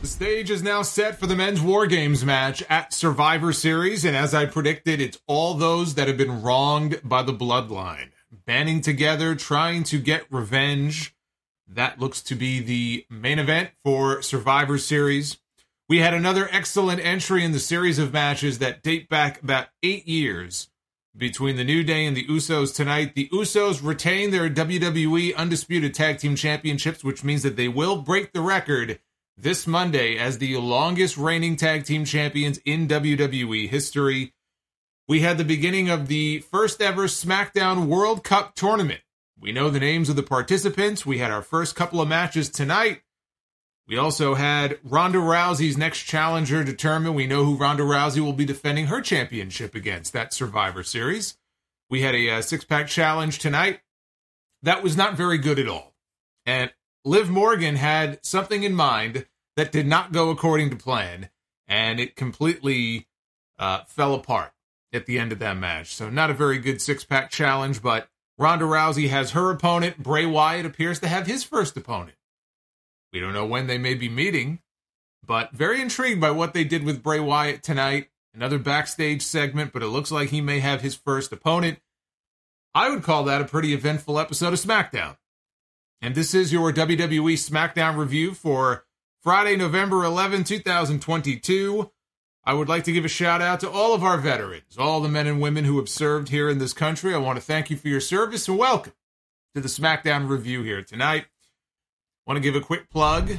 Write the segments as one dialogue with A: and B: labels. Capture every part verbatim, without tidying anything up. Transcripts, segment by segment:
A: The stage is now set for the men's War Games match at Survivor Series, and as I predicted, it's all those that have been wronged by the Bloodline. Banding together, trying to get revenge. That looks to be the main event for Survivor Series. We had another excellent entry in the series of matches that date back about eight years between the New Day and the Usos tonight. The Usos retain their W W E Undisputed Tag Team Championships, which means that they will break the record this Monday as the longest reigning tag team champions in W W E history. We had the beginning of the first ever SmackDown World Cup tournament. We know the names of the participants. We had our first couple of matches tonight. We also had Ronda Rousey's next challenger determined. We know who Ronda Rousey will be defending her championship against at Survivor Series. We had a, a six-pack challenge tonight. That was not very good at all. And Liv Morgan had something in mind that did not go according to plan, and it completely uh, fell apart at the end of that match. So not a very good six-pack challenge, but Ronda Rousey has her opponent. Bray Wyatt appears to have his first opponent. We don't know when they may be meeting, but very intrigued by what they did with Bray Wyatt tonight. Another backstage segment, but it looks like he may have his first opponent. I would call that a pretty eventful episode of SmackDown. And this is your W W E SmackDown review for Friday, November eleventh, twenty twenty-two. I would like to give a shout out to all of our veterans, all the men and women who have served here in this country. I want to thank you for your service and welcome to the SmackDown review here tonight. I want to give a quick plug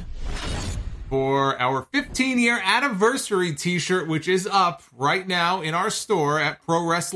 A: for our fifteen-year anniversary t-shirt, which is up right now in our store at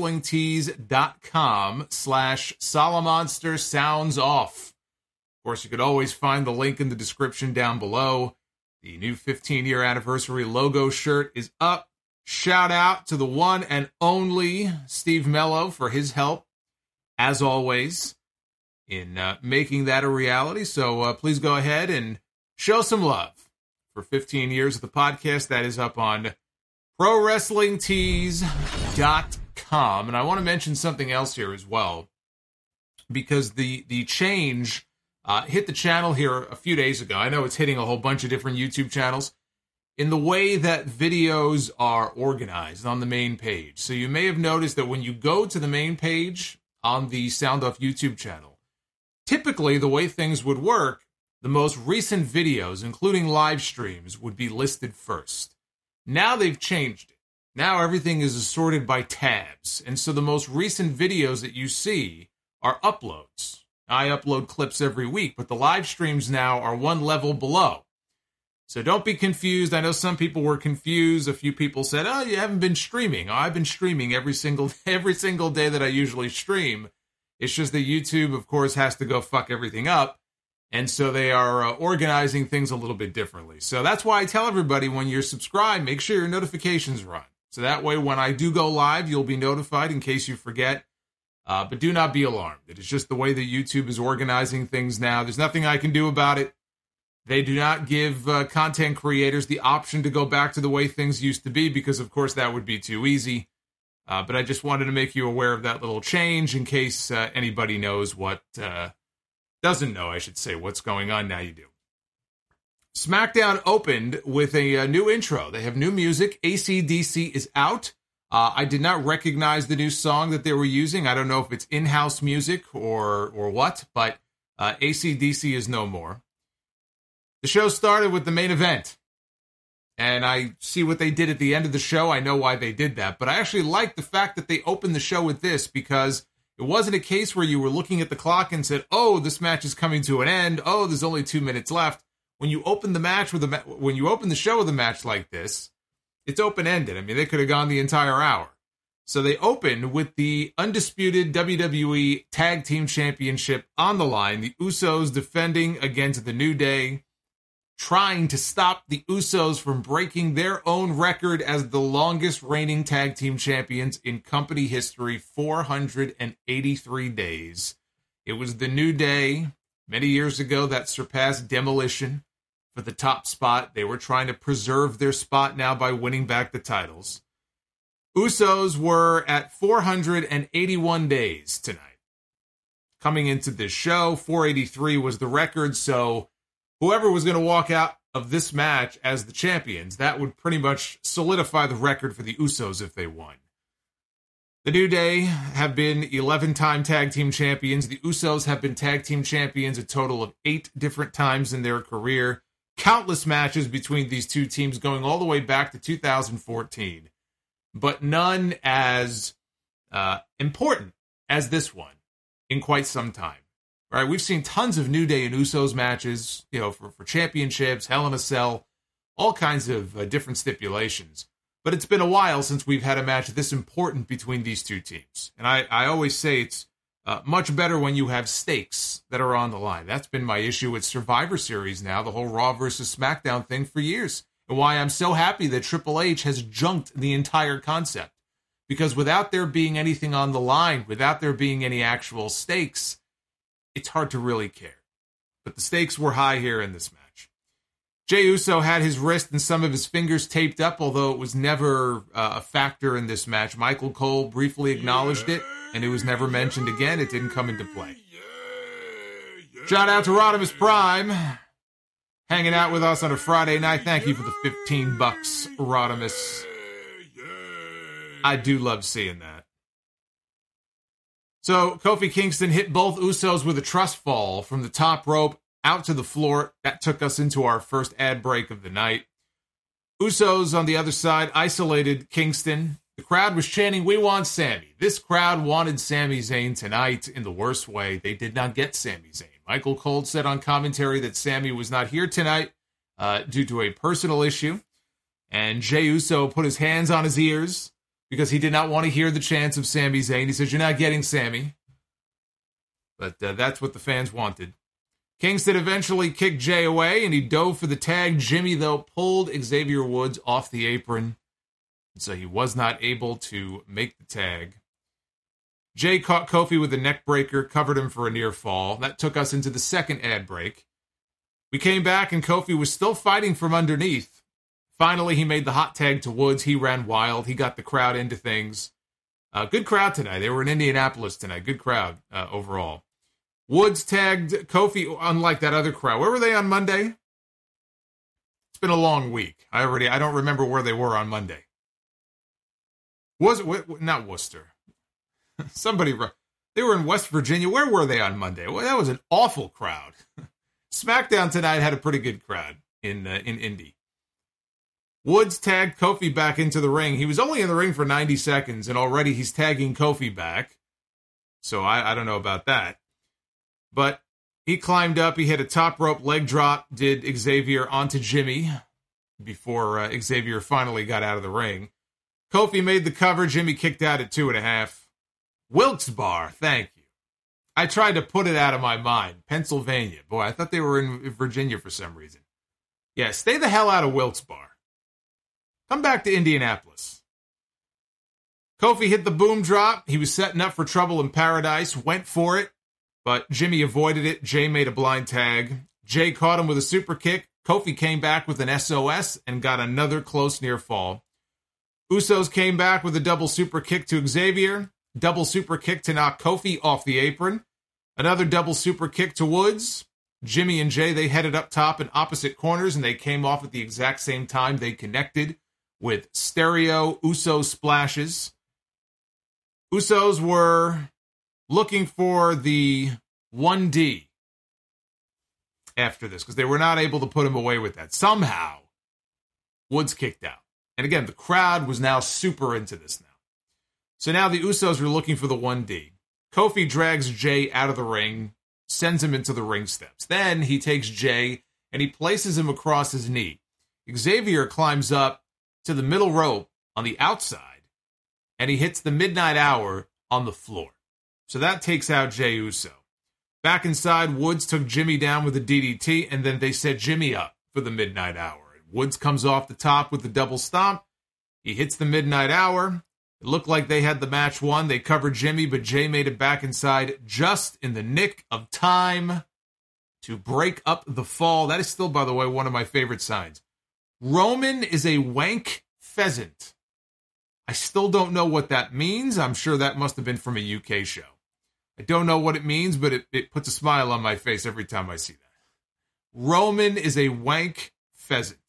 A: prowrestlingtees.com slash Solomonster Sounds Off. Of course, you could always find the link in the description down below. The new fifteen-year anniversary logo shirt is up. Shout out to the one and only Steve Mello for his help, as always, in uh, making that a reality. So uh, please go ahead and show some love for fifteen years of the podcast. That is up on pro wrestling tees dot com. And I want to mention something else here as well, because the, the change Uh, hit the channel here a few days ago. I know it's hitting a whole bunch of different YouTube channels in the way that videos are organized on the main page. So you may have noticed that when you go to the main page on the Sound Off YouTube channel, typically the way things would work, the most recent videos, including live streams, would be listed first. Now they've changed it. Now everything is assorted by tabs. And so the most recent videos that you see are uploads. I upload clips every week, but the live streams now are one level below. So don't be confused. I know some people were confused. A few people said, oh, you haven't been streaming. Oh, I've been streaming every single every single day that I usually stream. It's just that YouTube, of course, has to go fuck everything up. And so they are uh, organizing things a little bit differently. So that's why I tell everybody, when you're subscribed, make sure your notifications are on. So that way, when I do go live, you'll be notified in case you forget. Uh, but do not be alarmed. It is just the way that YouTube is organizing things now. There's nothing I can do about it. They do not give uh, content creators the option to go back to the way things used to be, because, of course, that would be too easy. Uh, but I just wanted to make you aware of that little change in case uh, anybody knows what, uh, doesn't know, I should say, what's going on. Now you do. SmackDown opened with a, a new intro. They have new music. A C D C is out. Uh, I did not recognize the new song that they were using. I don't know if it's in-house music or or what, but uh, A C D C is no more. The show started with the main event, and I see what they did at the end of the show. I know why they did that, but I actually like the fact that they opened the show with this, because it wasn't a case where you were looking at the clock and said, oh, this match is coming to an end. Oh, there's only two minutes left. When you open the match with a ma- when you open the show with a match like this, it's open-ended. I mean, they could have gone the entire hour. So they opened with the undisputed W W E Tag Team Championship on the line. The Usos defending against the New Day, trying to stop the Usos from breaking their own record as the longest reigning tag team champions in company history, four hundred eighty-three days. It was the New Day many years ago that surpassed Demolition for the top spot. They were trying to preserve their spot now by winning back the titles. Usos were at four hundred eighty-one days tonight. Coming into this show, four eighty-three was the record, so whoever was going to walk out of this match as the champions. That would pretty much solidify the record for the Usos if they won. The New Day have been eleven-time tag team champions. The Usos have been tag team champions a total of eight different times in their career. Countless matches between these two teams going all the way back to two thousand fourteen. But none as uh, important as this one in quite some time. Right? We've seen tons of New Day and Usos matches, you know, for, for championships, Hell in a Cell, all kinds of uh, different stipulations. But it's been a while since we've had a match this important between these two teams. And I, I always say it's uh, much better when you have stakes that are on the line. That's been my issue with Survivor Series now, the whole Raw versus SmackDown thing for years. And why I'm so happy that Triple H has junked the entire concept. Because without there being anything on the line, without there being any actual stakes, it's hard to really care. But the stakes were high here in this match. Jey Uso had his wrist and some of his fingers taped up, although it was never uh, a factor in this match. Michael Cole briefly acknowledged it, and it was never mentioned again. It didn't come into play. Shout out to Rodimus Prime, hanging out with us on a Friday night. Thank you for the fifteen bucks, Rodimus. I do love seeing that. So, Kofi Kingston hit both Usos with a trust fall from the top rope out to the floor. That took us into our first ad break of the night. Usos on the other side isolated Kingston. The crowd was chanting, "We want Sami." This crowd wanted Sami Zayn tonight in the worst way. They did not get Sami Zayn. Michael Cole said on commentary that Sami was not here tonight uh, due to a personal issue. And Jey Uso put his hands on his ears because he did not want to hear the chants of Sami Zayn. He says, "You're not getting Sami." But uh, that's what the fans wanted. Kingston eventually kicked Jey away, and he dove for the tag. Jimmy, though, pulled Xavier Woods off the apron, so he was not able to make the tag. Jey caught Kofi with a neck breaker, covered him for a near fall. That took us into the second ad break. We came back, and Kofi was still fighting from underneath. Finally, he made the hot tag to Woods. He ran wild. He got the crowd into things. Uh, good crowd tonight. They were in Indianapolis tonight. Good crowd uh, overall. Woods tagged Kofi, unlike that other crowd. Where were they on Monday? It's been a long week. I already, I don't remember where they were on Monday. Was it, not Worcester. Somebody, they were in West Virginia. Where were they on Monday? Well, that was an awful crowd. SmackDown tonight had a pretty good crowd in uh, in Indy. Woods tagged Kofi back into the ring. He was only in the ring for ninety seconds, and already he's tagging Kofi back. So I, I don't know about that. But he climbed up, he hit a top rope leg drop, did Xavier onto Jimmy before uh, Xavier finally got out of the ring. Kofi made the cover, Jimmy kicked out at two and a half. Wilkes Bar, thank you. I tried to put it out of my mind. Pennsylvania. Boy, I thought they were in Virginia for some reason. Yeah, stay the hell out of Wilkes Bar. Come back to Indianapolis. Kofi hit the boom drop. He was setting up for Trouble in Paradise, went for it. But Jimmy avoided it. Jey made a blind tag. Jey caught him with a super kick. Kofi came back with an S O S and got another close near fall. Usos came back with a double super kick to Xavier. Double super kick to knock Kofi off the apron. Another double super kick to Woods. Jimmy and Jey, they headed up top in opposite corners, and they came off at the exact same time. They connected with stereo Uso splashes. Usos were looking for the one D after this, because they were not able to put him away with that. Somehow, Woods kicked out. And again, the crowd was now super into this now. So now the Usos were looking for the one D. Kofi drags Jey out of the ring, sends him into the ring steps. Then he takes Jey and he places him across his knee. Xavier climbs up to the middle rope on the outside, and he hits the midnight hour on the floor. So that takes out Jey Uso. Back inside, Woods took Jimmy down with a D D T, and then they set Jimmy up for the midnight hour. Woods comes off the top with the double stomp. He hits the midnight hour. It looked like they had the match won. They covered Jimmy, but Jey made it back inside just in the nick of time to break up the fall. That is still, by the way, one of my favorite signs. Roman is a wank pheasant. I still don't know what that means. I'm sure that must have been from a U K show. I don't know what it means, but it, it puts a smile on my face every time I see that. Roman is a wank pheasant.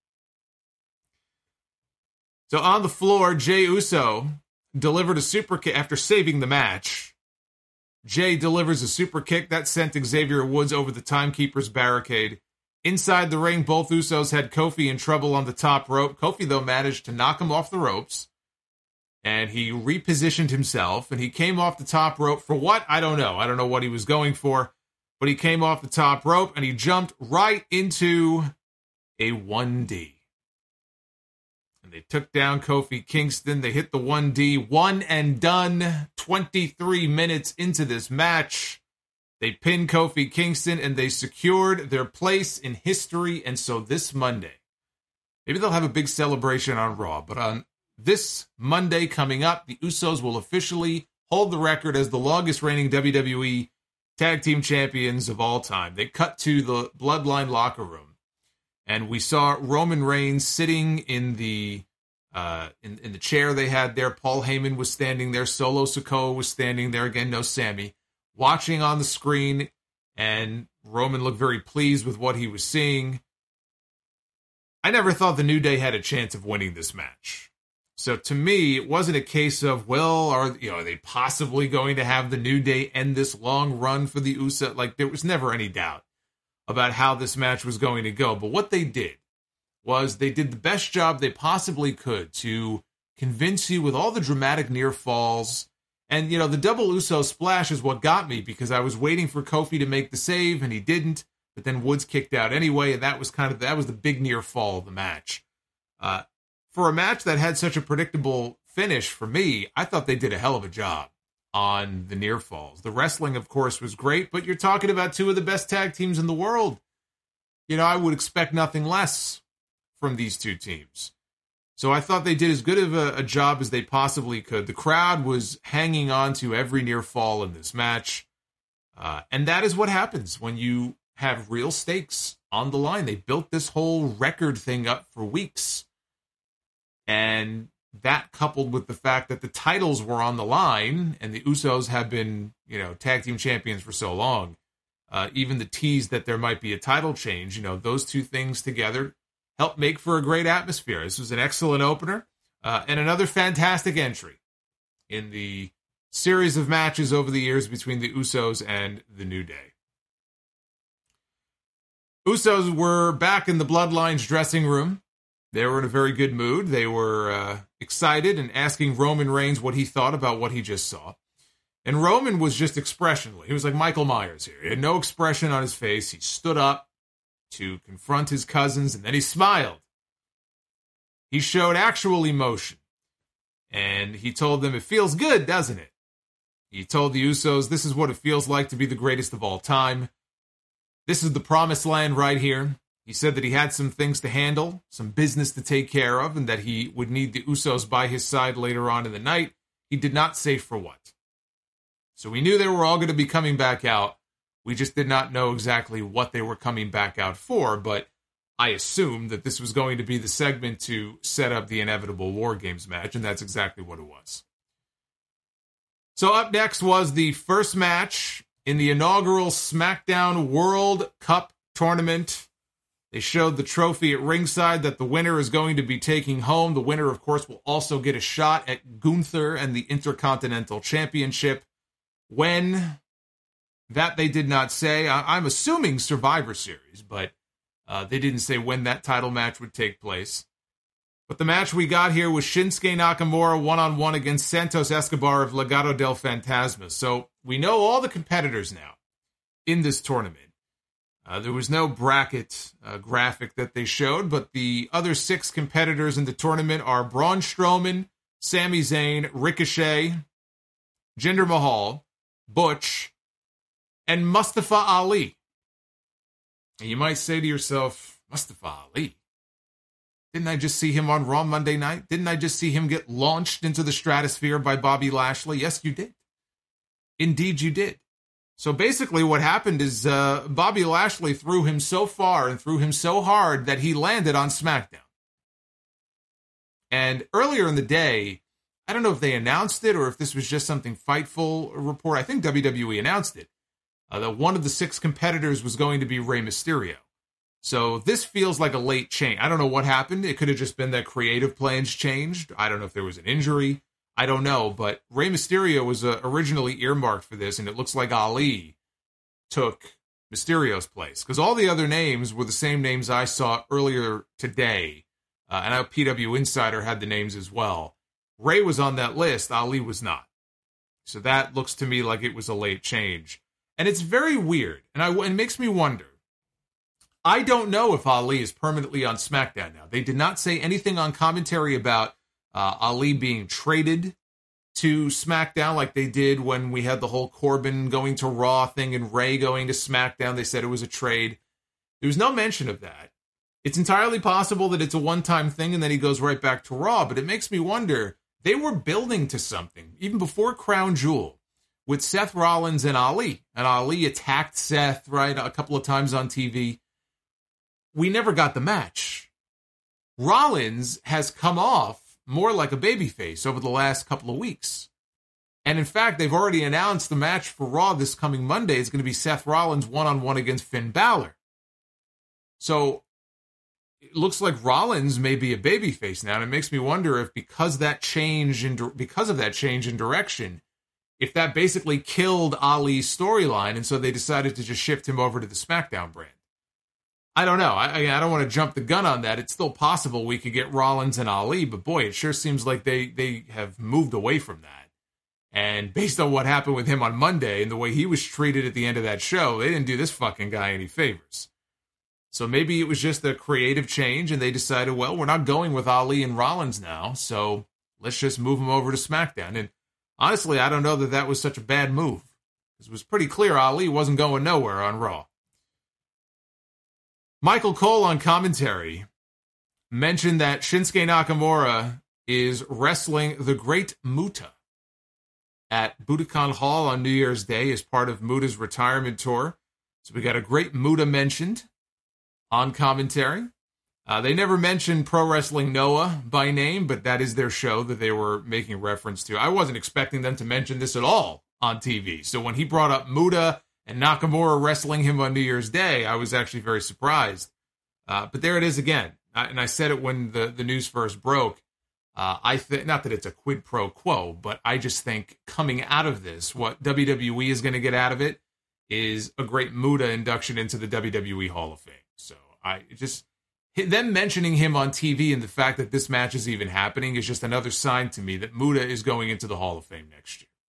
A: So on the floor, Jey Uso delivered a super kick after saving the match. Jey delivers a super kick that sent Xavier Woods over the timekeeper's barricade. Inside the ring, both Usos had Kofi in trouble on the top rope. Kofi, though, managed to knock him off the ropes. And he repositioned himself, and he came off the top rope for what? I don't know. I don't know what he was going for. But he came off the top rope, and he jumped right into a one D. And they took down Kofi Kingston. They hit the one D. One and done. twenty-three minutes into this match. They pinned Kofi Kingston, and they secured their place in history. And so this Monday, maybe they'll have a big celebration on Raw, but on this Monday coming up, the Usos will officially hold the record as the longest reigning W W E Tag Team Champions of all time. They cut to the Bloodline locker room, and we saw Roman Reigns sitting in the uh, in, in the chair they had there. Paul Heyman was standing there. Solo Sikoa was standing there. Again, no Sammy. Watching on the screen, and Roman looked very pleased with what he was seeing. I never thought the New Day had a chance of winning this match. So to me, it wasn't a case of, well, are you know, are they possibly going to have the New Day end this long run for the Usos? Like, there was never any doubt about how this match was going to go. But what they did was they did the best job they possibly could to convince you with all the dramatic near falls. And, you know, the double Uso splash is what got me, because I was waiting for Kofi to make the save, and he didn't. But then Woods kicked out anyway, and that was kind of, that was the big near fall of the match. Uh, For a match that had such a predictable finish, for me, I thought they did a hell of a job on the near falls. The wrestling, of course, was great, but you're talking about two of the best tag teams in the world. You know, I would expect nothing less from these two teams. So I thought they did as good of a, a job as they possibly could. The crowd was hanging on to every near fall in this match. Uh, and that is what happens when you have real stakes on the line. They built this whole record thing up for weeks. And that, coupled with the fact that the titles were on the line, and the Usos have been, you know, tag team champions for so long, uh, even the tease that there might be a title change, you know, those two things together helped make for a great atmosphere. This was an excellent opener, uh, and another fantastic entry in the series of matches over the years between the Usos and the New Day. Usos were back in the Bloodline's dressing room. They were in a very good mood. They were uh, excited and asking Roman Reigns what he thought about what he just saw. And Roman was just expressionless. He was like Michael Myers here. He had no expression on his face. He stood up to confront his cousins, and then he smiled. He showed actual emotion. And he told them, it feels good, doesn't it? He told the Usos, this is what it feels like to be the greatest of all time. This is the promised land right here. He said that he had some things to handle, some business to take care of, and that he would need the Usos by his side later on in the night. He did not say for what. So we knew they were all going to be coming back out. We just did not know exactly what they were coming back out for, but I assumed that this was going to be the segment to set up the inevitable War Games match, and that's exactly what it was. So up next was the first match in the inaugural SmackDown World Cup tournament. They showed the trophy at ringside that the winner is going to be taking home. The winner, of course, will also get a shot at Gunther and the Intercontinental Championship. When? That they did not say. I- I'm assuming Survivor Series, but uh, they didn't say when that title match would take place. But the match we got here was Shinsuke Nakamura one-on-one against Santos Escobar of Legado del Fantasma. So we know all the competitors now in this tournament. Uh, there was no bracket uh, graphic that they showed, but the other six competitors in the tournament are Braun Strowman, Sami Zayn, Ricochet, Jinder Mahal, Butch, and Mustafa Ali. And you might say to yourself, Mustafa Ali? Didn't I just see him on Raw Monday night? Didn't I just see him get launched into the stratosphere by Bobby Lashley? Yes, you did. Indeed, you did. So basically what happened is uh, Bobby Lashley threw him so far and threw him so hard that he landed on SmackDown. And earlier in the day, I don't know if they announced it or if this was just something Fightful report. I think W W E announced it. Uh, that one of the six competitors was going to be Rey Mysterio. So this feels like a late change. I don't know what happened. It could have just been that creative plans changed. I don't know if there was an injury. I don't know. But Rey Mysterio was uh, originally earmarked for this, and it looks like Ali took Mysterio's place. Because all the other names were the same names I saw earlier today. Uh, and I know P W Insider had the names as well. Rey was on that list. Ali was not. So that looks to me like it was a late change. And it's very weird. And I, it makes me wonder. I don't know if Ali is permanently on SmackDown now. They did not say anything on commentary about uh, Ali being traded to SmackDown like they did when we had the whole Corbin going to Raw thing and Rey going to SmackDown. They said it was a trade. There was no mention of that. It's entirely possible that it's a one-time thing and then he goes right back to Raw, but it makes me wonder, they were building to something, even before Crown Jewel, with Seth Rollins and Ali. And Ali attacked Seth, right, a couple of times on T V. We never got the match. Rollins has come off more like a babyface over the last couple of weeks. And in fact, they've already announced the match for Raw this coming Monday is going to be Seth Rollins one-on-one against Finn Balor. So it looks like Rollins may be a babyface now, and it makes me wonder if because that change in because of that change in direction, if that basically killed Ali's storyline, and so they decided to just shift him over to the SmackDown brand. I don't know. I, I don't want to jump the gun on that. It's still possible we could get Rollins and Ali, but boy, it sure seems like they, they have moved away from that. And based on what happened with him on Monday and the way he was treated at the end of that show, they didn't do this fucking guy any favors. So maybe it was just a creative change and they decided, well, we're not going with Ali and Rollins now, so let's just move him over to SmackDown. And honestly, I don't know that that was such a bad move. It was pretty clear Ali wasn't going nowhere on Raw. Michael Cole on commentary mentioned that Shinsuke Nakamura is wrestling the Great Muta at Budokan Hall on New Year's Day as part of Muta's retirement tour. So we got a Great Muta mentioned on commentary. Uh, they never mentioned Pro Wrestling Noah by name, but that is their show that they were making reference to. I wasn't expecting them to mention this at all on T V. So when he brought up Muta and Nakamura wrestling him on New Year's Day, I was actually very surprised. Uh, but there it is again. I, and I said it when the, the news first broke. Uh, I th- Not that it's a quid pro quo, but I just think coming out of this, what W W E is going to get out of it is a Great Muta induction into the W W E Hall of Fame. So I just... them mentioning him on T V and the fact that this match is even happening is just another sign to me that Muta is going into the Hall of Fame next year.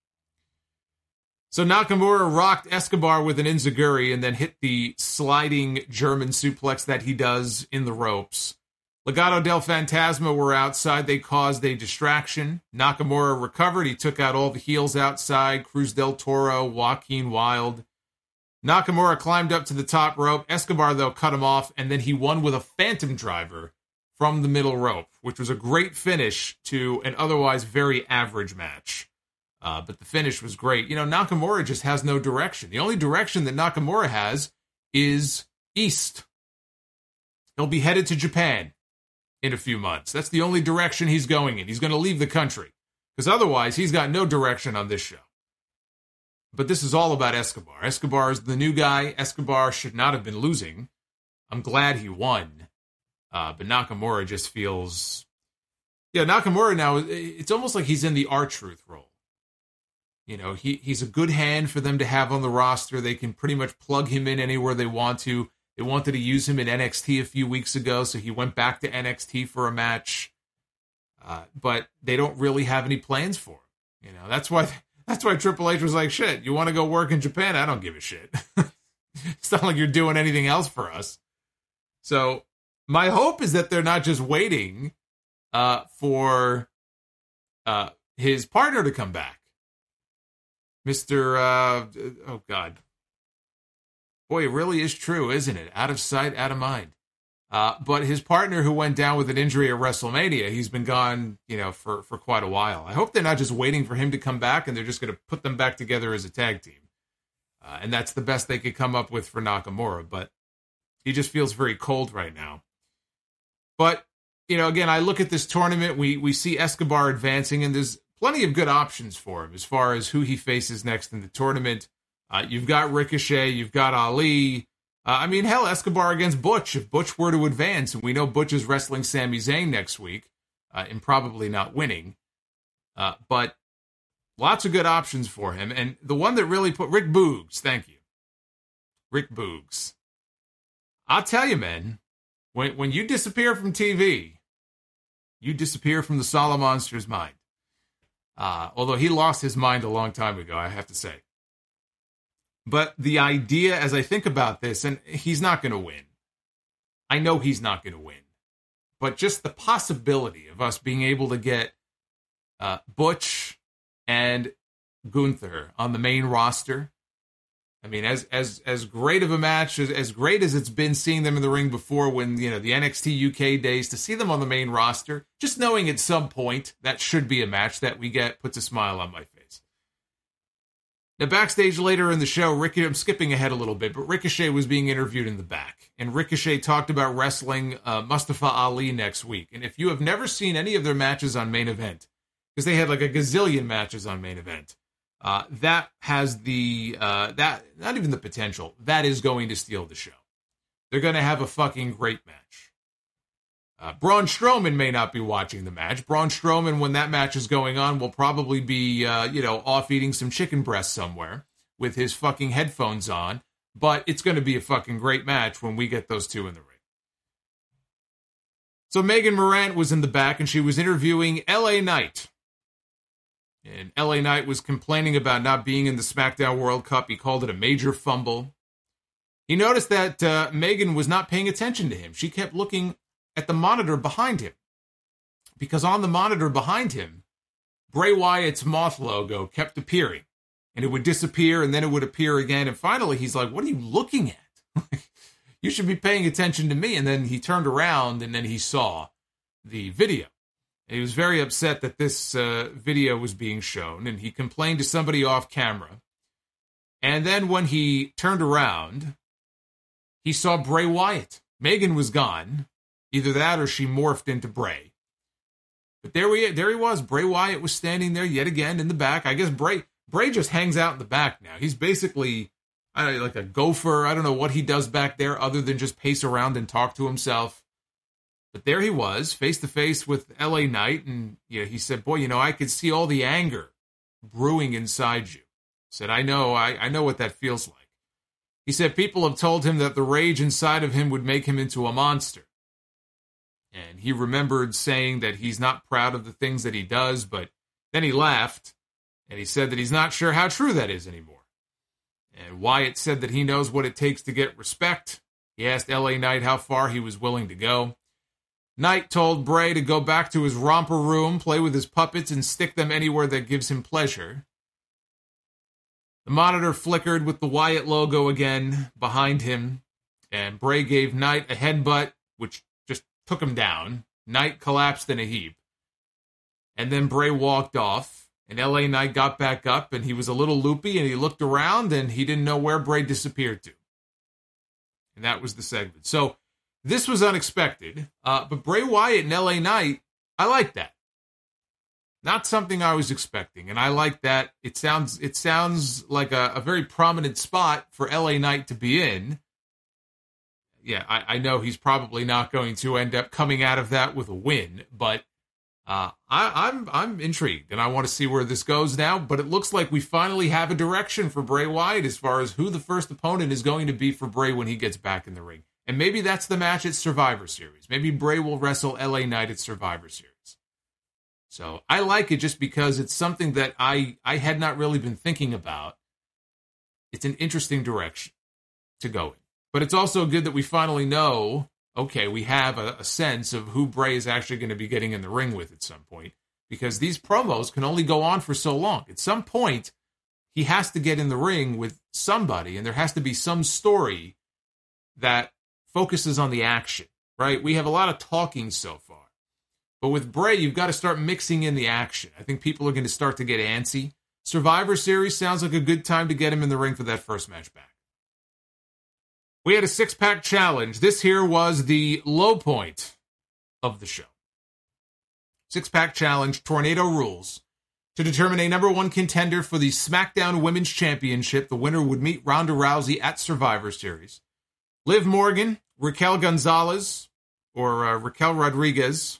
A: So Nakamura rocked Escobar with an enziguri and then hit the sliding German suplex that he does in the ropes. Legado del Fantasma were outside. They caused a distraction. Nakamura recovered. He took out all the heels outside. Cruz del Toro, Joaquin Wilde. Nakamura climbed up to the top rope. Escobar, though, cut him off, and then he won with a phantom driver from the middle rope, which was a great finish to an otherwise very average match. Uh, but the finish was great. You know, Nakamura just has no direction. The only direction that Nakamura has is east. He'll be headed to Japan in a few months. That's the only direction he's going in. He's going to leave the country. Because otherwise, he's got no direction on this show. But this is all about Escobar. Escobar is the new guy. Escobar should not have been losing. I'm glad he won. Uh, but Nakamura just feels... Yeah, Nakamura now, it's almost like he's in the R-Truth role. You know, he, he's a good hand for them to have on the roster. They can pretty much plug him in anywhere they want to. They wanted to use him in N X T a few weeks ago, so he went back to N X T for a match. Uh, but they don't really have any plans for him. You know, that's why... That's why Triple H was like, shit, you want to go work in Japan? I don't give a shit. It's not like you're doing anything else for us. So my hope is that they're not just waiting uh, for uh, his partner to come back. Mister Uh, oh, God. Boy, it really is true, isn't it? Out of sight, out of mind. Uh, but his partner who went down with an injury at WrestleMania, he's been gone, you know, for, for quite a while. I hope they're not just waiting for him to come back and they're just going to put them back together as a tag team. Uh, and that's the best they could come up with for Nakamura. But he just feels very cold right now. But, you know, again, I look at this tournament, we, we see Escobar advancing, and there's plenty of good options for him as far as who he faces next in the tournament. Uh, you've got Ricochet, you've got Ali. Uh, I mean, hell, Escobar against Butch. If Butch were to advance, and we know Butch is wrestling Sami Zayn next week, uh, and probably not winning, uh, but lots of good options for him. And the one that really put Rick Boogs, thank you, Rick Boogs. I'll tell you, man, when when you disappear from T V, you disappear from the Sala Monster's mind. Uh, although he lost his mind a long time ago, I have to say. But the idea, as I think about this, and he's not going to win. I know he's not going to win. But just the possibility of us being able to get uh, Butch and Gunther on the main roster. I mean, as as as great of a match, as, as great as it's been seeing them in the ring before when, you know, the N X T U K days, to see them on the main roster, just knowing at some point that should be a match that we get puts a smile on my face. Now, backstage later in the show, Ricky, I'm skipping ahead a little bit, but Ricochet was being interviewed in the back. And Ricochet talked about wrestling uh, Mustafa Ali next week. And if you have never seen any of their matches on Main Event, because they had like a gazillion matches on Main Event, uh, that has the, uh, that not even the potential, that is going to steal the show. They're going to have a fucking great match. Uh, Braun Strowman may not be watching the match. Braun Strowman, when that match is going on, will probably be, uh, you know, off eating some chicken breast somewhere with his fucking headphones on. But it's going to be a fucking great match when we get those two in the ring. So Megan Morant was in the back and she was interviewing L A Knight. And L A Knight was complaining about not being in the SmackDown World Cup. He called it a major fumble. He noticed that uh, Megan was not paying attention to him. She kept looking at the monitor behind him, because on the monitor behind him, Bray Wyatt's moth logo kept appearing, and it would disappear, and then it would appear again, and finally he's like, what are you looking at? You should be paying attention to me. And then he turned around, and then he saw the video. And he was very upset that this uh, video was being shown, and he complained to somebody off camera. And then when he turned around, he saw Bray Wyatt. Megan was gone. Either that or she morphed into Bray. But there we, there he was. Bray Wyatt was standing there yet again in the back. I guess Bray Bray just hangs out in the back now. He's basically I don't know, like a gopher. I don't know what he does back there other than just pace around and talk to himself. But there he was, face to face with L A Knight. And you know, he said, boy, you know, I could see all the anger brewing inside you. He said, I know, I, I know what that feels like. He said people have told him that the rage inside of him would make him into a monster. And he remembered saying that he's not proud of the things that he does, but then he laughed, and he said that he's not sure how true that is anymore. And Wyatt said that he knows what it takes to get respect. He asked L A Knight how far he was willing to go. Knight told Bray to go back to his romper room, play with his puppets, and stick them anywhere that gives him pleasure. The monitor flickered with the Wyatt logo again behind him, and Bray gave Knight a headbutt, which took him down. Knight collapsed in a heap. And then Bray walked off, and L A Knight got back up, and he was a little loopy, and he looked around, and he didn't know where Bray disappeared to. And that was the segment. So this was unexpected, uh, but Bray Wyatt and L A Knight, I like that. Not something I was expecting, and I like that. It sounds it sounds like a, a very prominent spot for L A Knight to be in. Yeah, I, I know he's probably not going to end up coming out of that with a win, but uh, I, I'm I'm intrigued, and I want to see where this goes now. But it looks like we finally have a direction for Bray Wyatt as far as who the first opponent is going to be for Bray when he gets back in the ring. And maybe that's the match at Survivor Series. Maybe Bray will wrestle L A Knight at Survivor Series. So I like it just because it's something that I, I had not really been thinking about. It's an interesting direction to go in. But it's also good that we finally know, okay, we have a, a sense of who Bray is actually going to be getting in the ring with at some point. Because these promos can only go on for so long. At some point, he has to get in the ring with somebody, and there has to be some story that focuses on the action, right? We have a lot of talking so far. But with Bray, you've got to start mixing in the action. I think people are going to start to get antsy. Survivor Series sounds like a good time to get him in the ring for that first match back. We had a six-pack challenge. This here was the low point of the show. Six-pack challenge, Tornado Rules. To determine a number one contender for the SmackDown Women's Championship, the winner would meet Ronda Rousey at Survivor Series. Liv Morgan, Raquel Gonzalez, or uh, Raquel Rodriguez,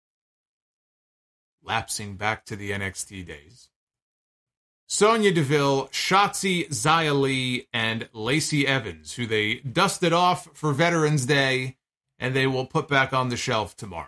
A: lapsing back to the N X T days. Sonya Deville, Shotzi, Xia Li, and Lacey Evans, who they dusted off for Veterans Day, and they will put back on the shelf tomorrow.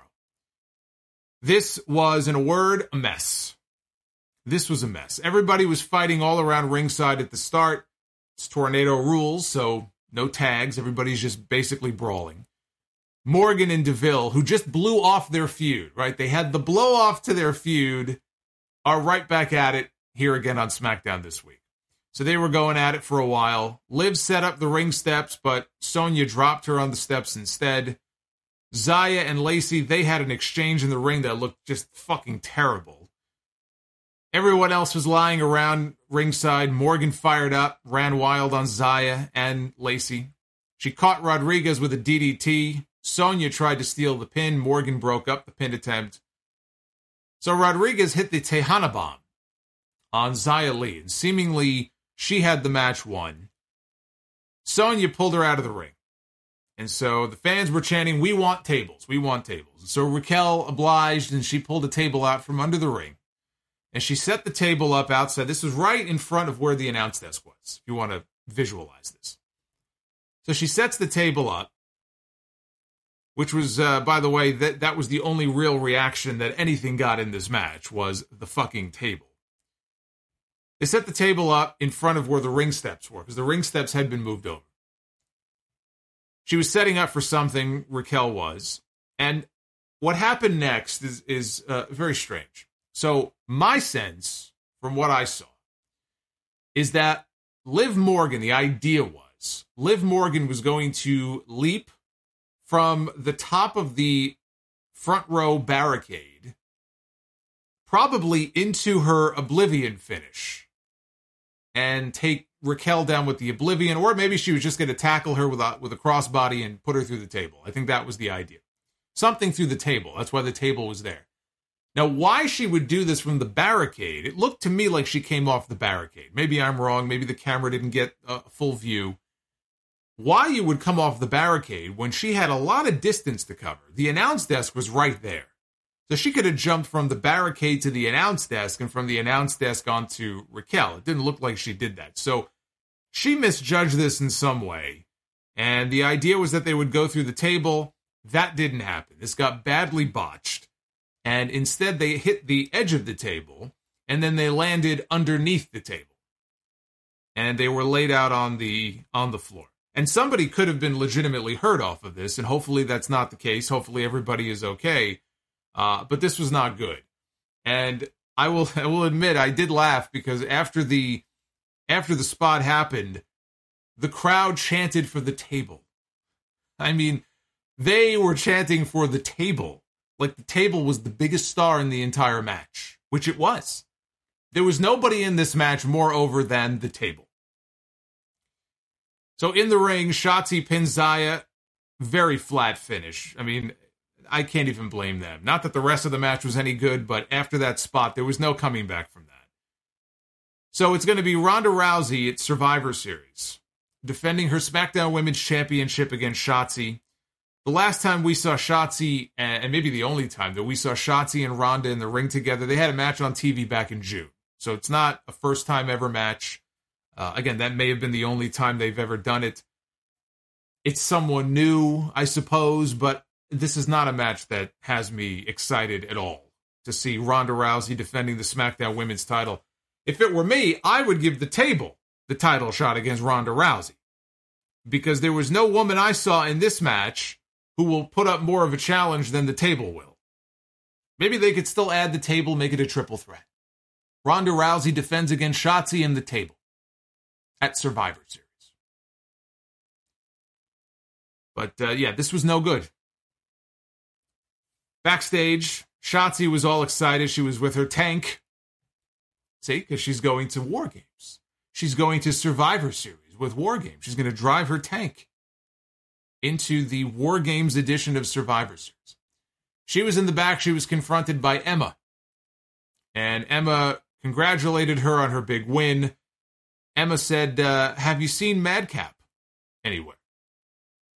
A: This was, in a word, a mess. This was a mess. Everybody was fighting all around ringside at the start. It's tornado rules, so no tags. Everybody's just basically brawling. Morgan and Deville, who just blew off their feud, right? They had the blow off to their feud, are right back at it here again on SmackDown this week. So they were going at it for a while. Liv set up the ring steps, but Sonya dropped her on the steps instead. Xia and Lacey, they had an exchange in the ring that looked just fucking terrible. Everyone else was lying around ringside. Morgan fired up, ran wild on Xia and Lacey. She caught Rodriguez with a D D T. Sonya tried to steal the pin. Morgan broke up the pin attempt. So Rodriguez hit the Tejana bomb on Xia Li, and seemingly she had the match won. Sonya pulled her out of the ring. And so the fans were chanting, "We want tables, we want tables." So Raquel obliged, and she pulled a table out from under the ring. And she set the table up outside. This was right in front of where the announce desk was, if you want to visualize this. So she sets the table up, which was, uh, by the way, that, that was the only real reaction that anything got in this match, was the fucking table. They set the table up in front of where the ring steps were, because the ring steps had been moved over. She was setting up for something, Raquel was, and what happened next is, is uh, very strange. So my sense, from what I saw, is that Liv Morgan, the idea was, Liv Morgan was going to leap from the top of the front row barricade, probably into her Oblivion finish, and take Raquel down with the Oblivion, or maybe she was just going to tackle her with a, with a crossbody and put her through the table. I think that was the idea. Something through the table. That's why the table was there. Now, why she would do this from the barricade, it looked to me like she came off the barricade. Maybe I'm wrong. Maybe the camera didn't get a full view. Why you would come off the barricade when she had a lot of distance to cover. The announce desk was right there. So she could have jumped from the barricade to the announce desk and from the announce desk onto Raquel. It didn't look like she did that. So she misjudged this in some way. And the idea was that they would go through the table. That didn't happen. This got badly botched. And instead they hit the edge of the table, and then they landed underneath the table. And they were laid out on the on the floor. And somebody could have been legitimately hurt off of this, and hopefully that's not the case. Hopefully everybody is okay. Uh, but this was not good. And I will I will admit I did laugh, because after the after the spot happened, the crowd chanted for the table. I mean, they were chanting for the table. Like the table was the biggest star in the entire match, which it was. There was nobody in this match more over than the table. So in the ring, Shotzi pins Xia. Very flat finish. I mean, I can't even blame them. Not that the rest of the match was any good, but after that spot, there was no coming back from that. So it's going to be Ronda Rousey at Survivor Series, defending her SmackDown Women's Championship against Shotzi. The last time we saw Shotzi, and maybe the only time that we saw Shotzi and Ronda in the ring together, they had a match on T V back in June. So it's not a first time ever match. Uh, again, that may have been the only time they've ever done it. It's someone new, I suppose, but this is not a match that has me excited at all to see Ronda Rousey defending the SmackDown Women's title. If it were me, I would give the table the title shot against Ronda Rousey, because there was no woman I saw in this match who will put up more of a challenge than the table will. Maybe they could still add the table, make it a triple threat. Ronda Rousey defends against Shotzi and the table at Survivor Series. But, uh, yeah, this was no good. Backstage, Shotzi was all excited. She was with her tank. See, because she's going to War Games. She's going to Survivor Series with War Games. She's going to drive her tank into the War Games edition of Survivor Series. She was in the back. She was confronted by Emma. And Emma congratulated her on her big win. Emma said, uh, have you seen Madcap anywhere?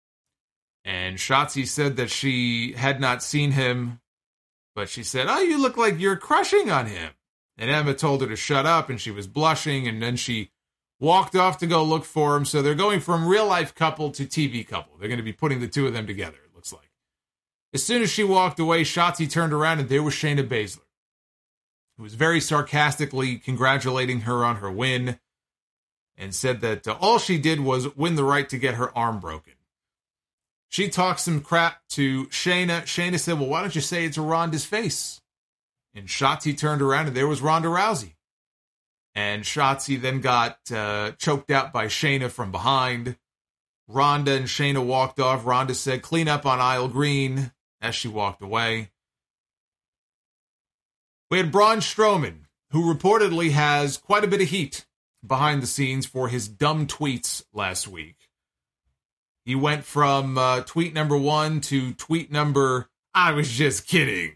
A: And Shotzi said that she had not seen him, but she said, oh, you look like you're crushing on him. And Emma told her to shut up, and she was blushing, and then she walked off to go look for him. So they're going from real-life couple to T V couple. They're going to be putting the two of them together, it looks like. As soon as she walked away, Shotzi turned around, and there was Shayna Baszler, who was very sarcastically congratulating her on her win, and said that uh, all she did was win the right to get her arm broken. She talked some crap to Shayna. Shayna said, well, why don't you say it to Ronda's face? And Shotzi turned around, and there was Ronda Rousey. And Shotzi then got uh, choked out by Shayna from behind. Ronda and Shayna walked off. Ronda said, clean up on aisle green, as she walked away. We had Braun Strowman, who reportedly has quite a bit of heat behind the scenes for his dumb tweets last week. He went from uh, tweet number one to tweet number, I was just kidding.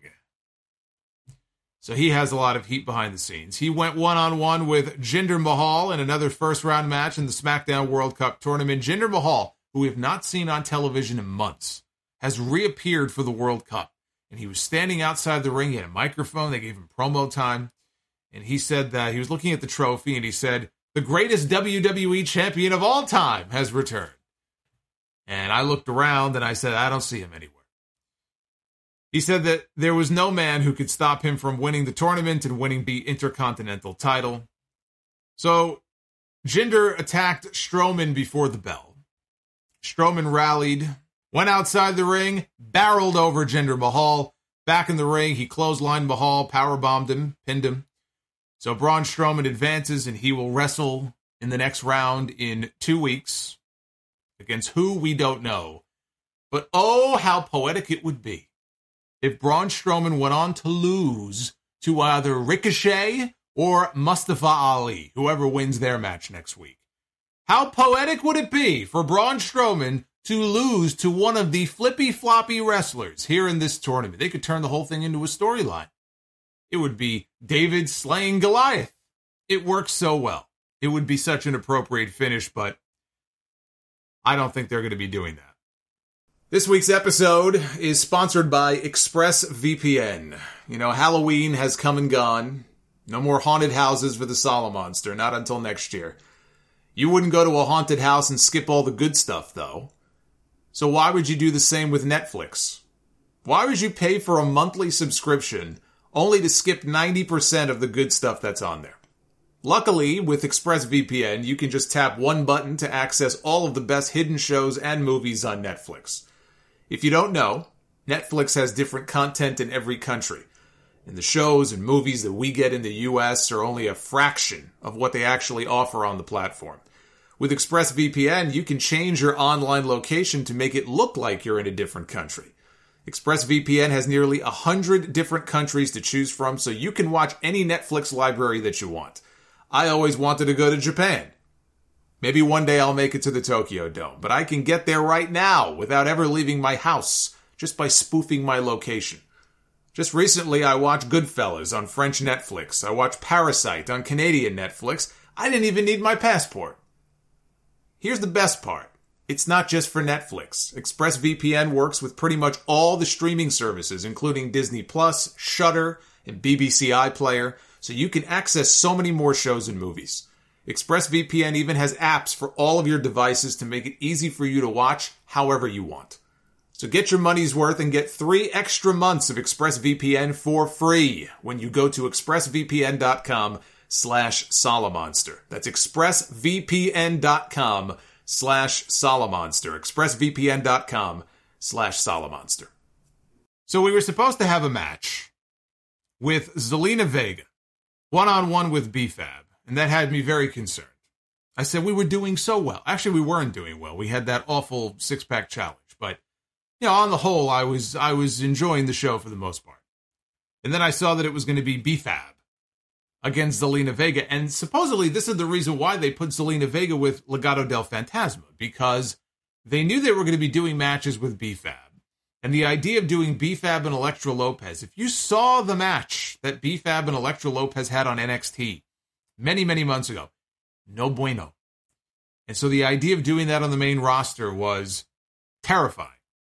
A: So he has a lot of heat behind the scenes. He went one-on-one with Jinder Mahal in another first-round match in the SmackDown World Cup tournament. Jinder Mahal, who we have not seen on television in months, has reappeared for the World Cup. And he was standing outside the ring. He had a microphone. They gave him promo time. And he said that he was looking at the trophy, and he said, the greatest W W E champion of all time has returned. And I looked around, and I said, I don't see him anywhere. He said that there was no man who could stop him from winning the tournament and winning the Intercontinental title. So Jinder attacked Strowman before the bell. Strowman rallied, went outside the ring, barreled over Jinder Mahal. Back in the ring, he clotheslined Mahal, powerbombed him, pinned him. So Braun Strowman advances, and he will wrestle in the next round in two weeks. Against who, we don't know. But oh, how poetic it would be if Braun Strowman went on to lose to either Ricochet or Mustafa Ali, whoever wins their match next week. How poetic would it be for Braun Strowman to lose to one of the flippy-floppy wrestlers here in this tournament? They could turn the whole thing into a storyline. It would be David slaying Goliath. It works so well. It would be such an appropriate finish, but I don't think they're going to be doing that. This week's episode is sponsored by ExpressVPN. You know, Halloween has come and gone. No more haunted houses for the Solomonster, not until next year. You wouldn't go to a haunted house and skip all the good stuff, though. So why would you do the same with Netflix? Why would you pay for a monthly subscription only to skip ninety percent of the good stuff that's on there? Luckily, with ExpressVPN, you can just tap one button to access all of the best hidden shows and movies on Netflix. If you don't know, Netflix has different content in every country, and the shows and movies that we get in the U S are only a fraction of what they actually offer on the platform. With ExpressVPN, you can change your online location to make it look like you're in a different country. ExpressVPN has nearly one hundred different countries to choose from, so you can watch any Netflix library that you want. I always wanted to go to Japan. Maybe one day I'll make it to the Tokyo Dome, but I can get there right now without ever leaving my house, just by spoofing my location. Just recently, I watched Goodfellas on French Netflix. I watched Parasite on Canadian Netflix. I didn't even need my passport. Here's the best part. It's not just for Netflix. ExpressVPN works with pretty much all the streaming services, including Disney Plus, Shudder, and B B C iPlayer, so you can access so many more shows and movies. ExpressVPN even has apps for all of your devices to make it easy for you to watch however you want. So get your money's worth and get three extra months of ExpressVPN for free when you go to expressvpn.com slash Solomonster. That's expressvpn.com slash Solomonster. expressvpn.com slash Solomonster. So we were supposed to have a match with Zelina Vega, one-on-one with B Fab, and that had me very concerned. I said we were doing so well. Actually, we weren't doing well. We had that awful six-pack challenge, but you know, on the whole, I was I was enjoying the show for the most part. And then I saw that it was going to be B Fab against Zelina Vega, and supposedly this is the reason why they put Zelina Vega with Legado del Fantasma, because they knew they were going to be doing matches with B Fab. And the idea of doing B Fab and Elektra Lopez, if you saw the match that B Fab and Elektra Lopez had on N X T many, many months ago, no bueno. And so the idea of doing that on the main roster was terrifying.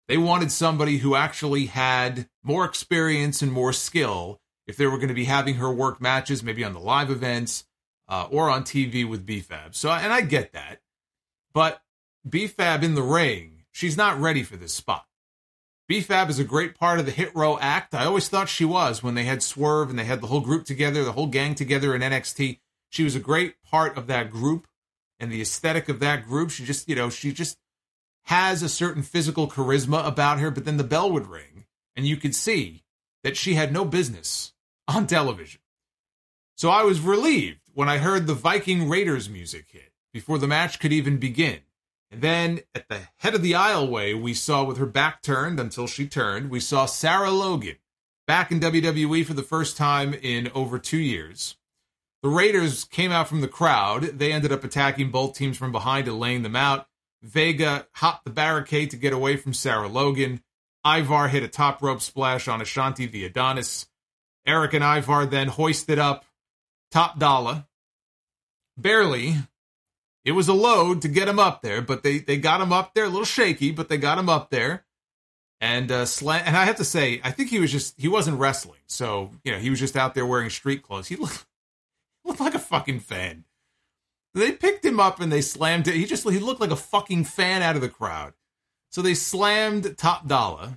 A: They wanted somebody who actually had more experience and more skill if they were going to be having her work matches, maybe on the live events uh, or on T V with B F A B. So, and I get that. But B F A B in the ring, she's not ready for this spot. B F A B is a great part of the Hit Row act. I always thought she was when they had Swerve and they had the whole group together, the whole gang together in N X T. She was a great part of that group and the aesthetic of that group. She just, you know, she just has a certain physical charisma about her, but then the bell would ring and you could see that she had no business on television. So I was relieved when I heard the Viking Raiders music hit before the match could even begin. And then at the head of the aisleway, we saw, with her back turned until she turned, we saw Sarah Logan back in W W E for the first time in over two years. The Raiders came out from the crowd. They ended up attacking both teams from behind and laying them out. Vega hopped the barricade to get away from Sarah Logan. Ivar hit a top rope splash on Ashanti the Adonis. Eric and Ivar then hoisted up Top Dollar. Barely. It was a load to get him up there, but they, they got him up there. A little shaky, but they got him up there. And uh, slam. And I have to say, I think he was just, he wasn't wrestling. So, you know, he was just out there wearing street clothes. He looked, looked like a fucking fan. They picked him up and they slammed it. He just, he looked like a fucking fan out of the crowd. So they slammed Top Dollar.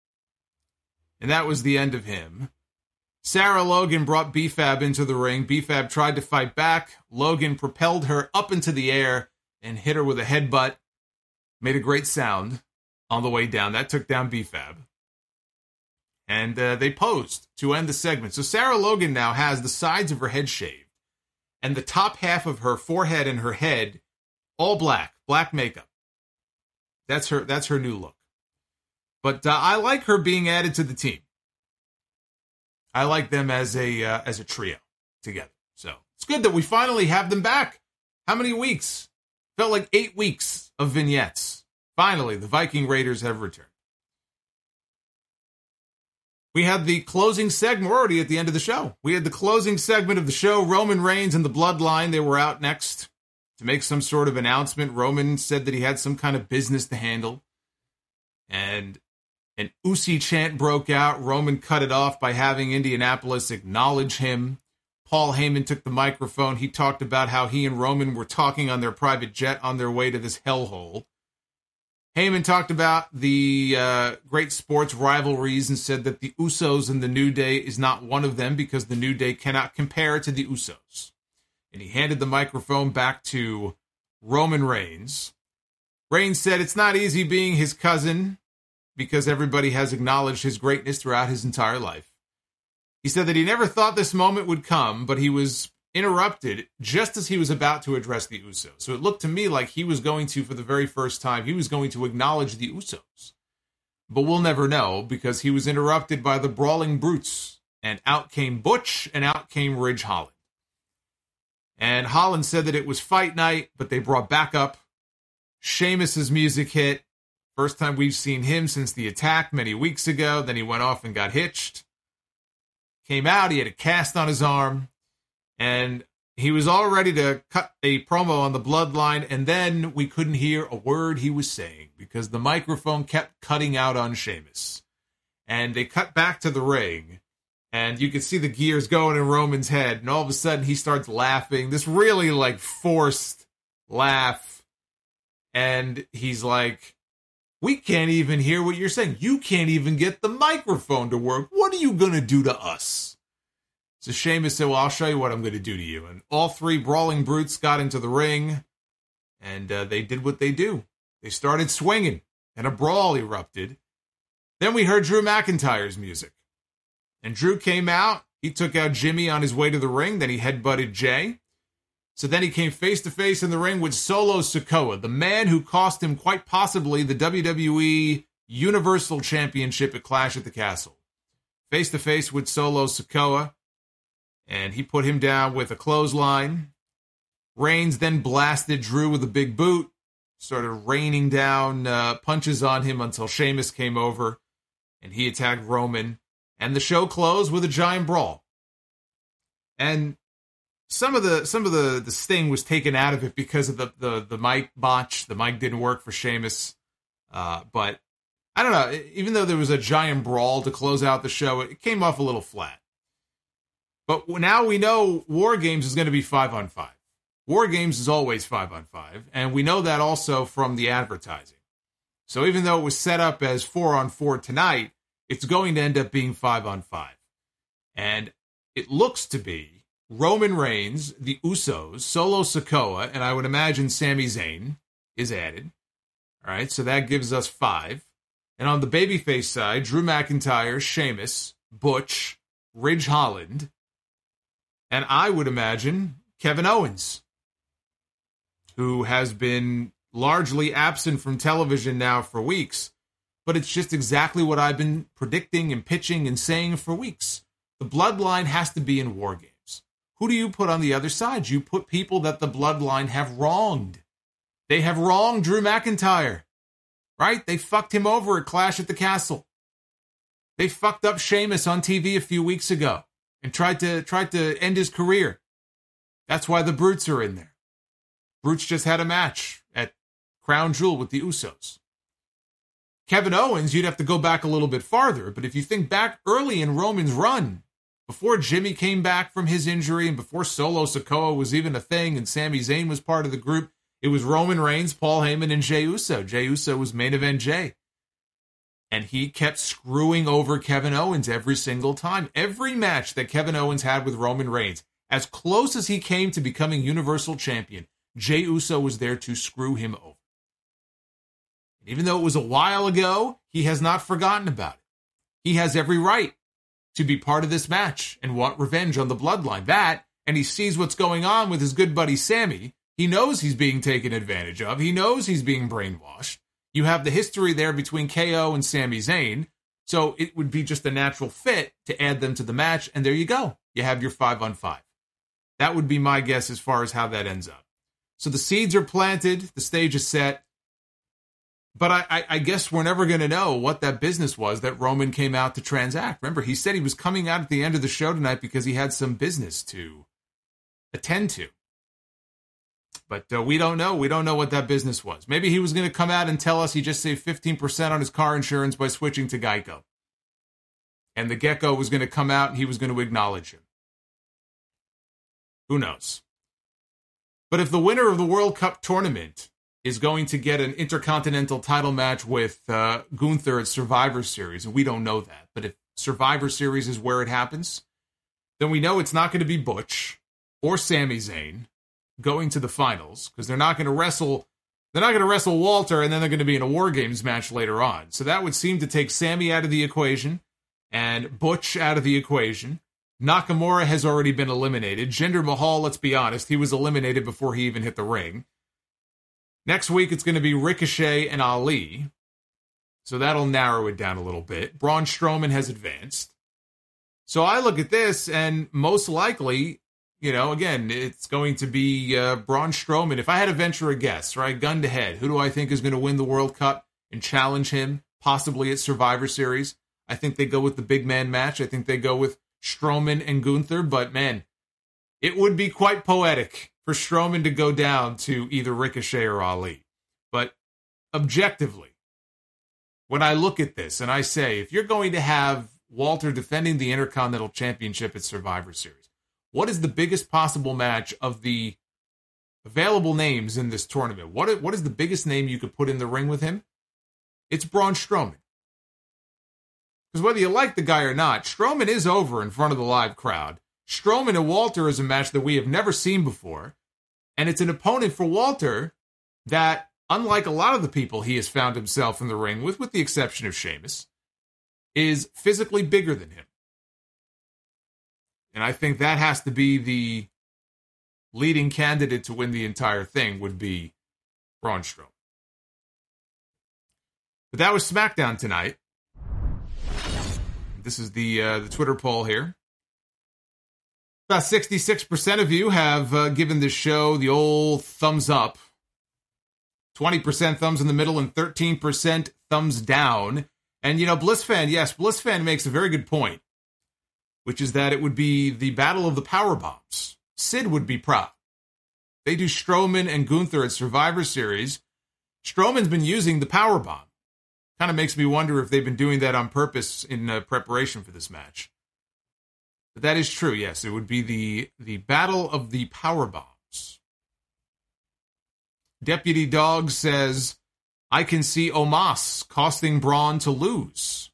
A: And that was the end of him. Sarah Logan brought B F A B into the ring. B F A B tried to fight back. Logan propelled her up into the air and hit her with a headbutt. Made a great sound on the way down. That took down B F A B. And uh, they posed to end the segment. So Sarah Logan now has the sides of her head shaved. And the top half of her forehead and her head, all black, black makeup. That's her. That's her new look. But uh, I like her being added to the team. I like them as a uh, as a trio together. So it's good that we finally have them back. How many weeks? Felt like eight weeks of vignettes. Finally, the Viking Raiders have returned. We had the closing segment. We're already at the end of the show. We had the closing segment of the show. Roman Reigns and the Bloodline, they were out next to make some sort of announcement. Roman said that he had some kind of business to handle. And an Usi chant broke out. Roman cut it off by having Indianapolis acknowledge him. Paul Heyman took the microphone. He talked about how he and Roman were talking on their private jet on their way to this hellhole. Heyman talked about the uh, great sports rivalries and said that the Usos and the New Day is not one of them because the New Day cannot compare to the Usos. And he handed the microphone back to Roman Reigns. Reigns said it's not easy being his cousin because everybody has acknowledged his greatness throughout his entire life. He said that he never thought this moment would come, but he was interrupted just as he was about to address the Usos. So it looked to me like he was going to, for the very first time, he was going to acknowledge the Usos. But we'll never know because he was interrupted by the Brawling Brutes. And out came Butch and out came Ridge Holland. And Holland said that it was fight night, but they brought back up Sheamus's music hit. First time we've seen him since the attack many weeks ago. Then he went off and got hitched. Came out, he had a cast on his arm. And he was all ready to cut a promo on the Bloodline, and then we couldn't hear a word he was saying because the microphone kept cutting out on Sheamus. And they cut back to the ring, and you could see the gears going in Roman's head, and all of a sudden he starts laughing, this really, like, forced laugh. And he's like, we can't even hear what you're saying. You can't even get the microphone to work. What are you going to do to us? So Sheamus said, well, I'll show you what I'm going to do to you. And all three Brawling Brutes got into the ring, and uh, they did what they do. They started swinging, and a brawl erupted. Then we heard Drew McIntyre's music. And Drew came out. He took out Jimmy on his way to the ring. Then he headbutted Jay. So then he came face-to-face in the ring with Solo Sikoa, the man who cost him quite possibly the W W E Universal Championship at Clash at the Castle. Face-to-face with Solo Sikoa. And he put him down with a clothesline. Reigns then blasted Drew with a big boot. Started raining down uh, punches on him until Sheamus came over. And he attacked Roman. And the show closed with a giant brawl. And some of the some of the, the sting was taken out of it because of the, the, the mic botch. The mic didn't work for Sheamus. Uh, but I don't know, even though there was a giant brawl to close out the show, it came off a little flat. But now we know War Games is going to be five on five. War Games is always five on five, and we know that also from the advertising. So even though it was set up as four on four tonight, it's going to end up being five on five. And it looks to be Roman Reigns, the Usos, Solo Sikoa, and I would imagine Sami Zayn is added. All right, so that gives us five. And on the babyface side, Drew McIntyre, Sheamus, Butch, Ridge Holland, and I would imagine Kevin Owens, who has been largely absent from television now for weeks. But it's just exactly what I've been predicting and pitching and saying for weeks. The Bloodline has to be in War Games. Who do you put on the other side? You put people that the Bloodline have wronged. They have wronged Drew McIntyre. Right? They fucked him over at Clash at the Castle. They fucked up Sheamus on T V a few weeks ago and tried to tried to end his career. That's why the Brutes are in there. Brutes just had a match at Crown Jewel with the Usos. Kevin Owens, you'd have to go back a little bit farther, but if you think back early in Roman's run, before Jimmy came back from his injury and before Solo Sikoa was even a thing and Sami Zayn was part of the group, it was Roman Reigns, Paul Heyman, and Jey Uso. Jey Uso was main event Jey. And he kept screwing over Kevin Owens every single time. Every match that Kevin Owens had with Roman Reigns, as close as he came to becoming Universal Champion, Jey Uso was there to screw him over. And even though it was a while ago, he has not forgotten about it. He has every right to be part of this match and want revenge on the Bloodline. That, and he sees what's going on with his good buddy Sammy. He knows he's being taken advantage of. He knows he's being brainwashed. You have the history there between K O and Sami Zayn, so it would be just a natural fit to add them to the match, and there you go. You have your five on five. That would be my guess as far as how that ends up. So the seeds are planted, the stage is set, but I, I, I guess we're never going to know what that business was that Roman came out to transact. Remember, he said he was coming out at the end of the show tonight because he had some business to attend to. But uh, we don't know. We don't know what that business was. Maybe he was going to come out and tell us he just saved fifteen percent on his car insurance by switching to Geico. And the Gecko was going to come out and he was going to acknowledge him. Who knows? But if the winner of the World Cup tournament is going to get an Intercontinental title match with uh, Gunther at Survivor Series, and we don't know that, but if Survivor Series is where it happens, then we know it's not going to be Butch or Sami Zayn going to the finals, because they're not going to wrestle they're not going to wrestle Walter, and then they're going to be in a War Games match later on. So that would seem to take Sami out of the equation and Butch out of the equation. Nakamura has already been eliminated. Jinder Mahal, let's be honest, he was eliminated before he even hit the ring. Next week, it's going to be Ricochet and Ali. So that'll narrow it down a little bit. Braun Strowman has advanced. So I look at this, and most likely, you know, again, it's going to be uh, Braun Strowman. If I had to venture a guess, right, gun to head, who do I think is going to win the World Cup and challenge him, possibly at Survivor Series? I think they go with the big man match. I think they go with Strowman and Gunther. But, man, it would be quite poetic for Strowman to go down to either Ricochet or Ali. But objectively, when I look at this and I say, if you're going to have Walter defending the Intercontinental Championship at Survivor Series, what is the biggest possible match of the available names in this tournament? What, what is the biggest name you could put in the ring with him? It's Braun Strowman. Because whether you like the guy or not, Strowman is over in front of the live crowd. Strowman and Walter is a match that we have never seen before. And it's an opponent for Walter that, unlike a lot of the people he has found himself in the ring with, with the exception of Sheamus, is physically bigger than him. And I think that has to be the leading candidate to win the entire thing would be Braun Strowman. But that was SmackDown tonight. This is the uh, the Twitter poll here. About sixty-six percent of you have uh, given this show the old thumbs up. twenty percent thumbs in the middle and thirteen percent thumbs down. And, you know, BlissFan, yes, BlissFan makes a very good point, which is that it would be the battle of the power bombs. Sid would be proud. They do Strowman and Gunther at Survivor Series. Strowman's been using the power bomb. Kind of makes me wonder if they've been doing that on purpose in uh, preparation for this match. But that is true, yes. It would be the, the Battle of the Power Bombs. Deputy Dog says, I can see Omos costing Braun to lose.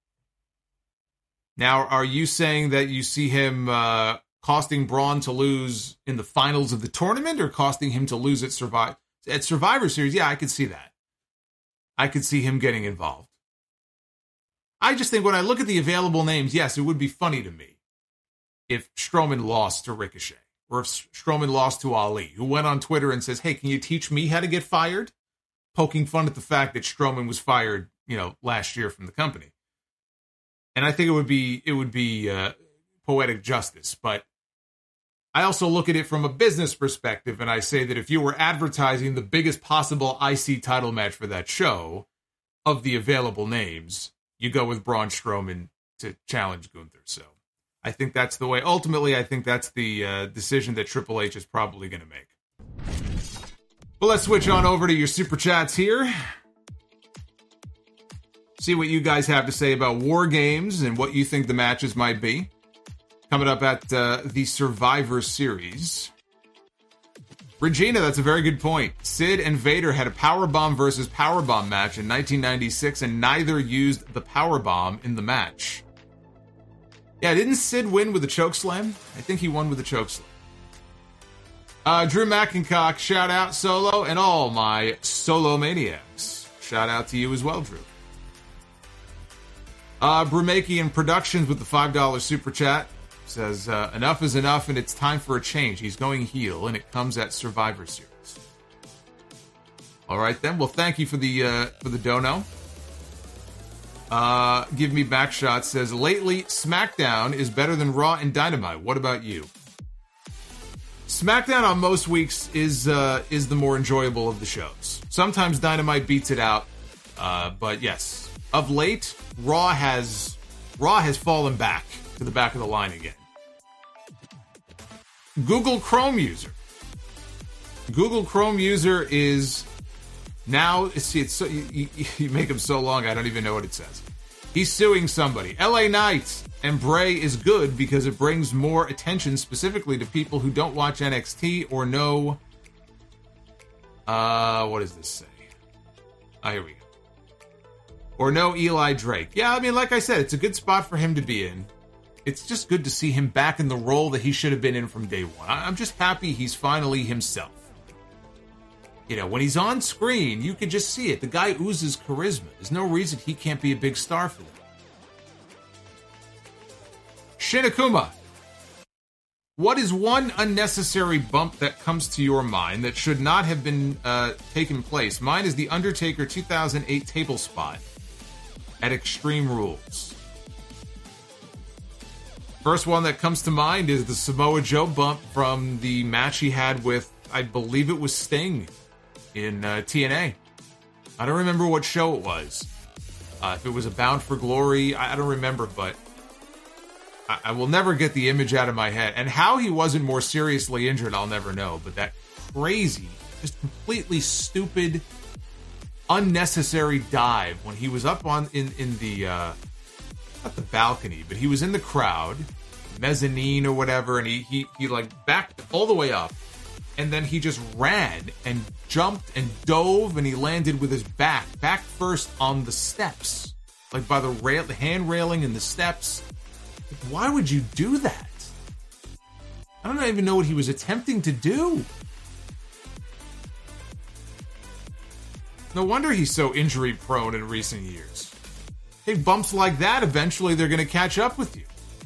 A: Now, are you saying that you see him uh, costing Braun to lose in the finals of the tournament, or costing him to lose at, Survi- at Survivor Series? Yeah, I could see that. I could see him getting involved. I just think when I look at the available names, yes, it would be funny to me if Strowman lost to Ricochet, or if Strowman lost to Ali, who went on Twitter and says, hey, can you teach me how to get fired? Poking fun at the fact that Strowman was fired, you know, last year from the company. And I think it would be, it would be uh, poetic justice. But I also look at it from a business perspective, and I say that if you were advertising the biggest possible I C title match for that show, of the available names, you go with Braun Strowman to challenge Gunther. So I think that's the way. Ultimately, I think that's the uh, decision that Triple H is probably going to make. But let's switch on over to your Super Chats here. See what you guys have to say about War Games and what you think the matches might be. Coming up at uh, the Survivor Series. Regina, that's a very good point. Sid and Vader had a powerbomb versus powerbomb match in nineteen ninety-six, and neither used the powerbomb in the match. Yeah, didn't Sid win with a chokeslam? I think he won with a chokeslam. Uh, Drew McIncock, shout out Solo, and all my Solo Maniacs. Shout out to you as well, Drew. Uh, Brumakian Productions with the five dollars super chat. Says, uh, enough is enough and it's time for a change. He's going heel and it comes at Survivor Series. All right then. Well, thank you for the uh, for the dono. Uh, Give Me Backshot says, lately SmackDown is better than Raw and Dynamite. What about you? SmackDown on most weeks is uh, is the more enjoyable of the shows. Sometimes Dynamite beats it out, uh, but yes, of late Raw has Raw has fallen back to the back of the line again. Google Chrome user. Google Chrome user is now, see, it's so, you, you make him so long, I don't even know what it says. He's suing somebody. L A Knight and Bray is good because it brings more attention specifically to people who don't watch N X T or know, uh, what does this say? Ah, here we go. Or know Eli Drake. Yeah, I mean, like I said, it's a good spot for him to be in. It's just good to see him back in the role that he should have been in from day one. I'm just happy he's finally himself. You know, when he's on screen, you can just see it. The guy oozes charisma. There's no reason he can't be a big star for them. Shinakuma. What is one unnecessary bump that comes to your mind that should not have been uh, taken place? Mine is the Undertaker two thousand eight table spot at Extreme Rules. First one that comes to mind is the Samoa Joe bump from the match he had with, I believe it was Sting in uh, T N A. I don't remember what show it was. Uh, if it was a Bound for Glory, I, I don't remember, but I, I will never get the image out of my head. And how he wasn't more seriously injured, I'll never know. But that crazy, just completely stupid, unnecessary dive when he was up on in, in the... Uh, not the balcony, but he was in the crowd, mezzanine or whatever, and he, he, he like backed all the way up, and then he just ran and jumped and dove, and he landed with his back, back first on the steps, like by the rail, the hand railing and the steps. Like, why would you do that? I don't even know what he was attempting to do. No wonder he's so injury prone in recent years. Hey, bumps like that, eventually they're going to catch up with you.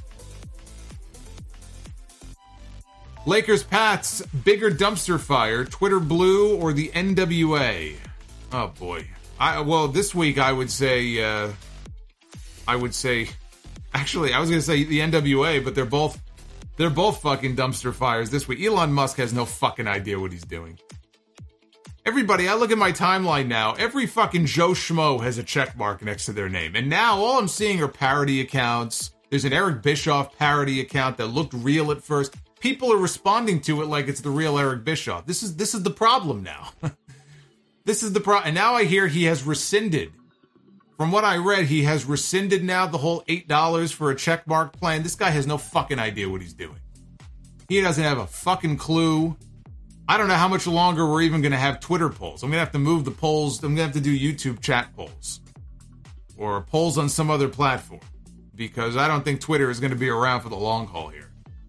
A: Lakers Pats, bigger dumpster fire, Twitter Blue or the N W A? Oh boy. I well, this week I would say, uh, I would say, actually, I was going to say the N W A, but they're both, they're both fucking dumpster fires this week. Elon Musk has no fucking idea what he's doing. Everybody, I look at my timeline now, every fucking Joe Schmo has a check mark next to their name. And now all I'm seeing are parody accounts. There's an Eric Bischoff parody account that looked real at first. People are responding to it like it's the real Eric Bischoff. This is this is the problem now. This is the problem. And now I hear he has rescinded From what I read, he has rescinded now the whole eight dollars for a checkmark plan. This guy has no fucking idea what he's doing. He doesn't have a fucking clue. I don't know how much longer we're even going to have Twitter polls. I'm going to have to move the polls. I'm going to have to do YouTube chat polls. Or polls on some other platform. Because I don't think Twitter is going to be around for the long haul here.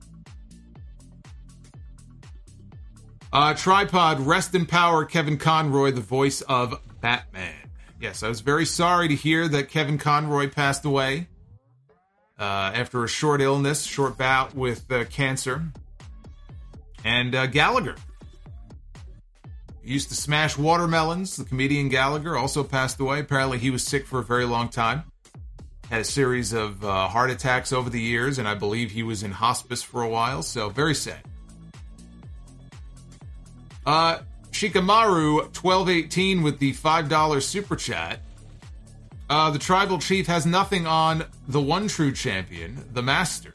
A: Uh, Tripod, rest in power, Kevin Conroy, the voice of Batman. Yes, I was very sorry to hear that Kevin Conroy passed away uh, after a short illness, short bout with uh, cancer. And uh, Gallagher. He used to smash watermelons. The comedian Gallagher also passed away. Apparently he was sick for a very long time. Had a series of uh, heart attacks over the years, and I believe he was in hospice for a while, so very sad. Uh, Shikamaru twelve eighteen with the five dollars super chat. Uh, the tribal chief has nothing on the one true champion, the master.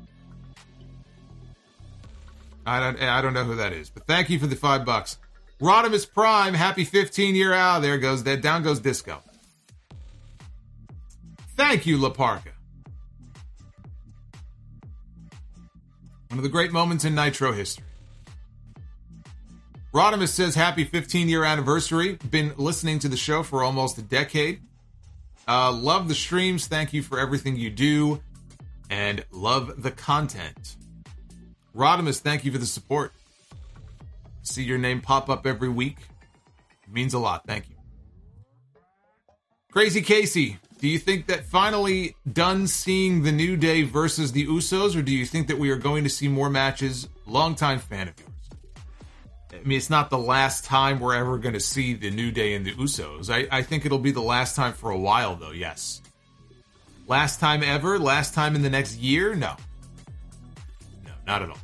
A: I don't, I don't know who that is, but thank you for the five bucks. Rodimus Prime, happy fifteen year out. There goes that. Down goes Disco. Thank you, La Parka. One of the great moments in Nitro history. Rodimus says, happy fifteen year anniversary. Been listening to the show for almost a decade. Uh, love the streams. Thank you for everything you do. And love the content. Rodimus, thank you for the support. See your name pop up every week. It means a lot. Thank you. Crazy Casey, do you think that finally done seeing the New Day versus the Usos, or do you think that we are going to see more matches? Longtime fan of yours. I mean, it's not the last time we're ever going to see the New Day and the Usos. I, I think it'll be the last time for a while, though, yes. Last time ever? Last time in the next year? No. No, not at all.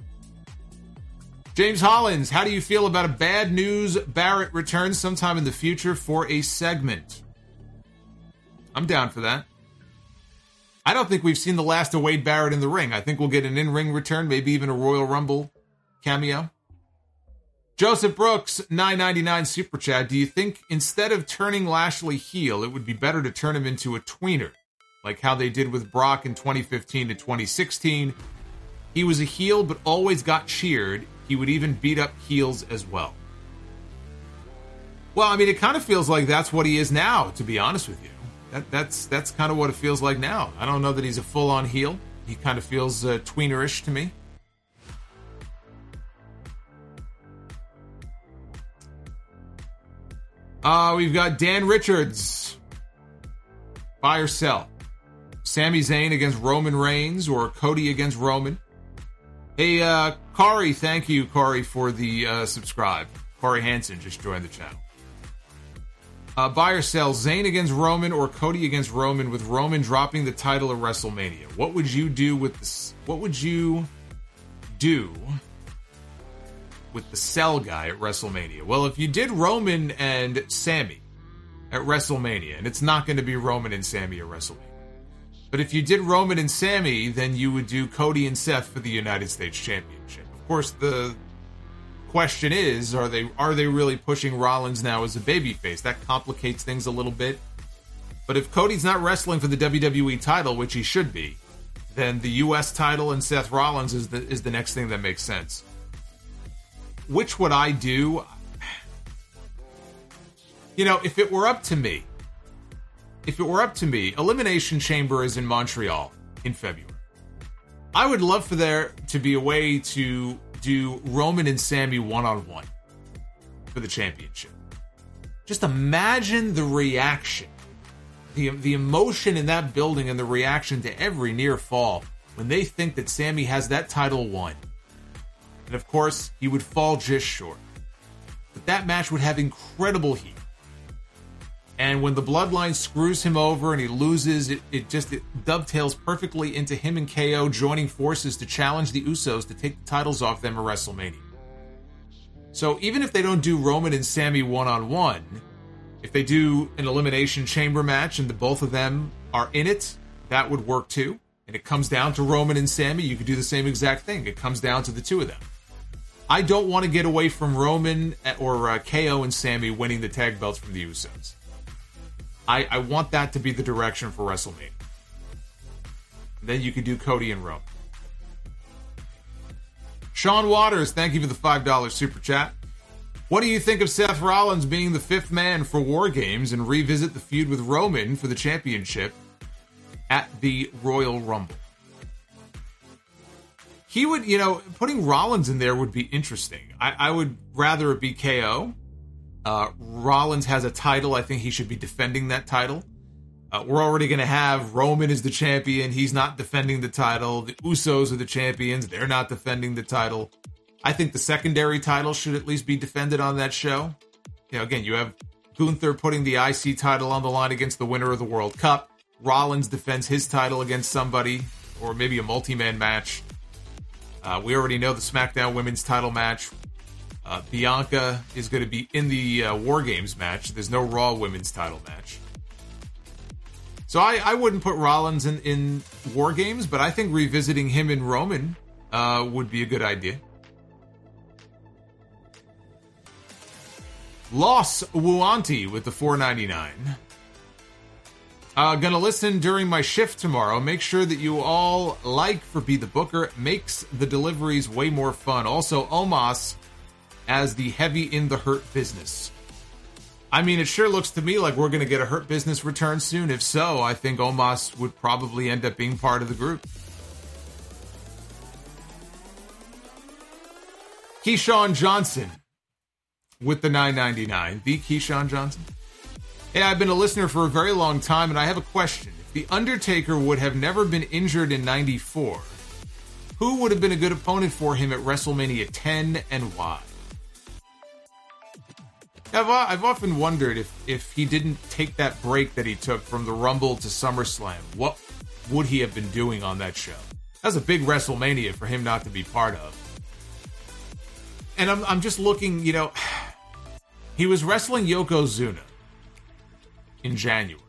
A: James Hollins, how do you feel about a Bad News Barrett return sometime in the future for a segment? I'm down for that. I don't think we've seen the last of Wade Barrett in the ring. I think we'll get an in-ring return, maybe even a Royal Rumble cameo. Joseph Brooks, nine ninety-nine Super Chat. Do you think instead of turning Lashley heel, it would be better to turn him into a tweener? Like how they did with Brock in twenty fifteen to twenty sixteen. He was a heel, but always got cheered. He would even beat up heels as well. Well, I mean, it kind of feels like that's what he is now, to be honest with you. That, that's that's kind of what it feels like now. I don't know that he's a full-on heel. He kind of feels uh, tweenerish to me. Uh, we've got Dan Richards. Buy or sell. Sami Zayn against Roman Reigns or Cody against Roman. Hey, uh, Kari, thank you, Kari, for the uh, subscribe. Kari Hansen just joined the channel. Uh, buy or sell, Zayn against Roman or Cody against Roman with Roman dropping the title at WrestleMania. What would you do with this? What would you do with the sell guy at WrestleMania? Well, if you did Roman and Sami at WrestleMania, and it's not going to be Roman and Sami at WrestleMania, but if you did Roman and Sami, then you would do Cody and Seth for the United States Championship. Of course, the question is, are they are they really pushing Rollins now as a babyface? That complicates things a little bit. But if Cody's not wrestling for the W W E title, which he should be, then the U S title and Seth Rollins is the is the next thing that makes sense. Which would I do? You know, if it were up to me, if it were up to me, Elimination Chamber is in Montreal in February. I would love for there to be a way to do Roman and Sami one-on-one for the championship. Just imagine the reaction, the, the emotion in that building and the reaction to every near fall when they think that Sami has that title won. And of course, he would fall just short. But that match would have incredible heat. And when the Bloodline screws him over and he loses, it, it just it dovetails perfectly into him and K O joining forces to challenge the Usos to take the titles off them at WrestleMania. So even if they don't do Roman and Sami one-on-one, if they do an Elimination Chamber match and the both of them are in it, that would work too. And it comes down to Roman and Sami, you could do the same exact thing. It comes down to the two of them. I don't want to get away from Roman or uh, K O and Sami winning the tag belts from the Usos. I, I want that to be the direction for WrestleMania. Then you could do Cody and Roman. Sean Waters, thank you for the five dollars super chat. What do you think of Seth Rollins being the fifth man for War Games and revisit the feud with Roman for the championship at the Royal Rumble? He would, you know, putting Rollins in there would be interesting. I, I would rather it be K O. Uh, Rollins has a title. I think he should be defending that title. Uh, we're already going to have Roman as the champion. He's not defending the title. The Usos are the champions. They're not defending the title. I think the secondary title should at least be defended on that show. You know, again, you have Gunther putting the I C title on the line against the winner of the World Cup. Rollins defends his title against somebody, or maybe a multi-man match. Uh, we already know the SmackDown Women's title match. Uh, Bianca is going to be in the uh, War Games match. There's no Raw Women's title match. So I, I wouldn't put Rollins in, in War Games, but I think revisiting him and Roman uh, would be a good idea. Los Wuanti with the four ninety-nine. Uh, gonna listen during my shift tomorrow. Make sure that you all like for Be the Booker. It makes the deliveries way more fun. Also, Omos as the heavy in the Hurt Business. I mean, it sure looks to me like we're going to get a Hurt Business return soon. If so, I think Omos would probably end up being part of the group. Keyshawn Johnson with the nine ninety-nine. The Keyshawn Johnson. Hey, I've been a listener for a very long time, and I have a question. If The Undertaker would have never been injured in ninety-four, who would have been a good opponent for him at WrestleMania ten, and why? I've, I've often wondered if, if he didn't take that break that he took from the Rumble to SummerSlam, what would he have been doing on that show? That was a big WrestleMania for him not to be part of. And I'm, I'm just looking, you know, he was wrestling Yokozuna in January.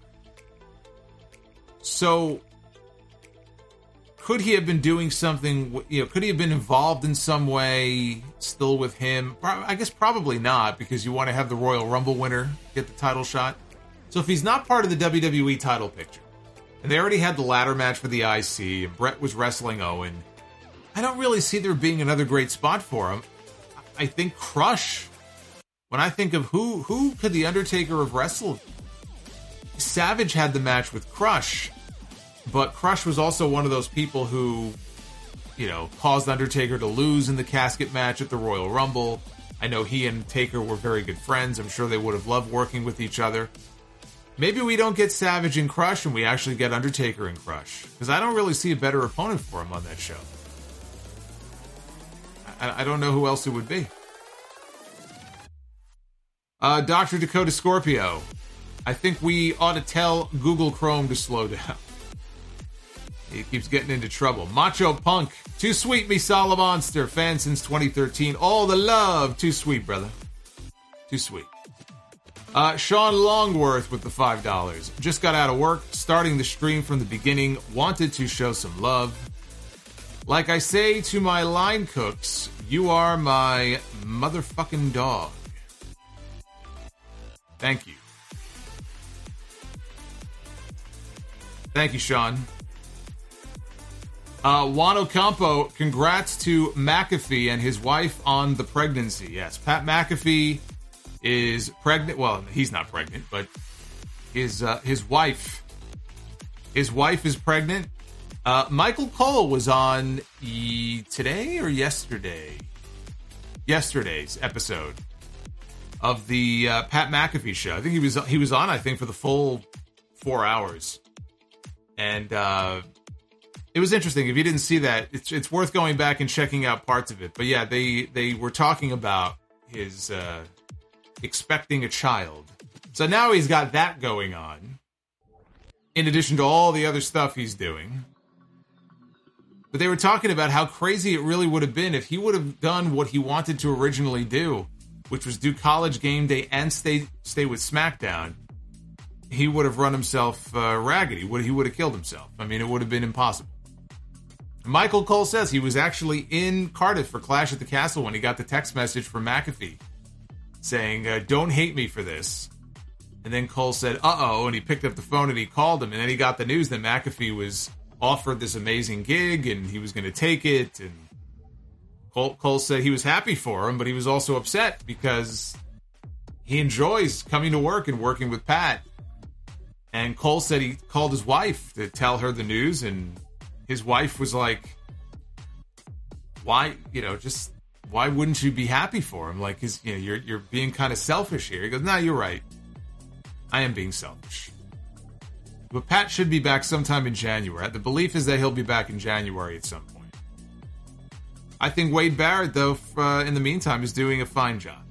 A: So, could he have been doing something, you know, could he have been involved in some way still with him? I guess probably not, because you want to have the Royal Rumble winner get the title shot. So if he's not part of the W W E title picture, and they already had the ladder match for the I C, and Brett was wrestling Owen, I don't really see there being another great spot for him. I think Crush. When I think of who, who could the Undertaker have wrestled? Savage had the match with Crush, but Crush was also one of those people who, you know, caused Undertaker to lose in the casket match at the Royal Rumble. I know he and Taker were very good friends. I'm sure they would have loved working with each other. Maybe we don't get Savage and Crush and we actually get Undertaker and Crush, because I don't really see a better opponent for him on that show. I, I don't know who else it would be. Uh, Doctor Dakota Scorpio. I think we ought to tell Google Chrome to slow down. He keeps getting into trouble. Macho Punk. Too sweet, me Sala Monster. Fan since twenty thirteen. All the love. Too sweet, brother. Too sweet. Uh, Sean Longworth with the five dollars. Just got out of work. Starting the stream from the beginning. Wanted to show some love. Like I say to my line cooks, you are my motherfucking dog. Thank you. Thank you, Sean. Uh, Juan Ocampo, congrats to McAfee and his wife on the pregnancy. Yes, Pat McAfee is pregnant. Well, he's not pregnant, but his uh, his wife, his wife is pregnant. Uh, Michael Cole was on e- today or yesterday, yesterday's episode of the uh, Pat McAfee show. I think he was he was on. I think for the full four hours. And uh, it was interesting. If you didn't see that, it's it's worth going back and checking out parts of it. But yeah, they, they were talking about his uh, expecting a child. So now he's got that going on, in addition to all the other stuff he's doing. But they were talking about how crazy it really would have been if he would have done what he wanted to originally do, which was do College Game Day and stay stay with SmackDown. He would have run himself uh, ragged. He would, he would have killed himself. I mean, it would have been impossible. Michael Cole says he was actually in Cardiff for Clash at the Castle when he got the text message from McAfee saying, uh, don't hate me for this. And then Cole said, uh-oh, and he picked up the phone and he called him, and then he got the news that McAfee was offered this amazing gig, and he was going to take it, and Cole, Cole said he was happy for him, but he was also upset because he enjoys coming to work and working with Pat. And Cole said he called his wife to tell her the news, and his wife was like, why, you know, just, why wouldn't you be happy for him? Like, his, you know, you're, you're being kind of selfish here. He goes, nah, you're right. I am being selfish. But Pat should be back sometime in January. The belief is that he'll be back in January at some point. I think Wade Barrett, though, uh, in the meantime, is doing a fine job.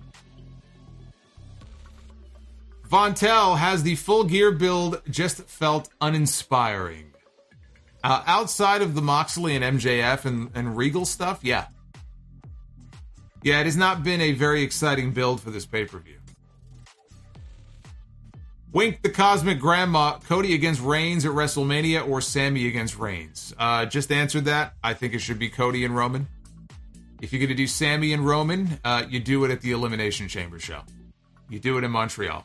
A: Von Tell has the full gear build just felt uninspiring. Uh, outside of the Moxley and M J F and, and Regal stuff, yeah. Yeah, it has not been a very exciting build for this pay-per-view. Wink the Cosmic Grandma, Cody against Reigns at WrestleMania or Sammy against Reigns? Uh, just answered that. I think it should be Cody and Roman. If you're going to do Sammy and Roman, uh, you do it at the Elimination Chamber show. You do it in Montreal.